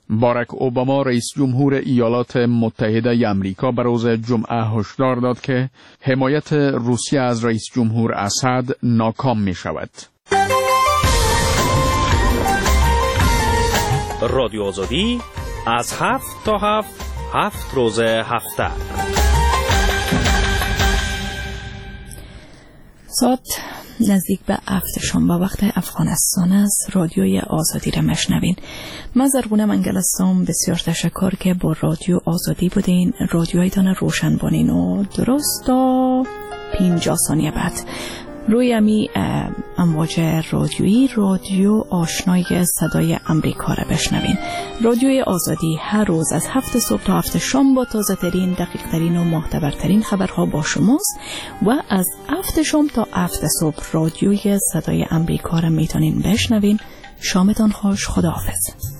باراک اوباما رئیس جمهور ایالات متحده آمریکا به روز جمعه هشدار داد که حمایت روسیه از رئیس جمهور اسد ناکام می شود. رادیو آزادی از هفت تا هفت هفت روز هفته. ساعت نزدیک به هفت شنبه وقت افغانستان است. رادیوی آزادی را مشنوین. من زرگونه منگل هستم. بسیار تشکر که با رادیو آزادی بودین. رادیوهایتان روشن بانین و درست تا پنجاه ثانیه بعد روی امی امواج رادیویی رادیو آشنای صدای امریکا را بشنوین. رادیوی آزادی هر روز از هفت صبح تا هفت شام با تازه ترین، دقیق ترین و معتبرترین خبرها با شماست و از هفت شام تا هفت صبح رادیوی صدای امریکا را میتونین بشنوین. شامتان خوش. خداحافظ.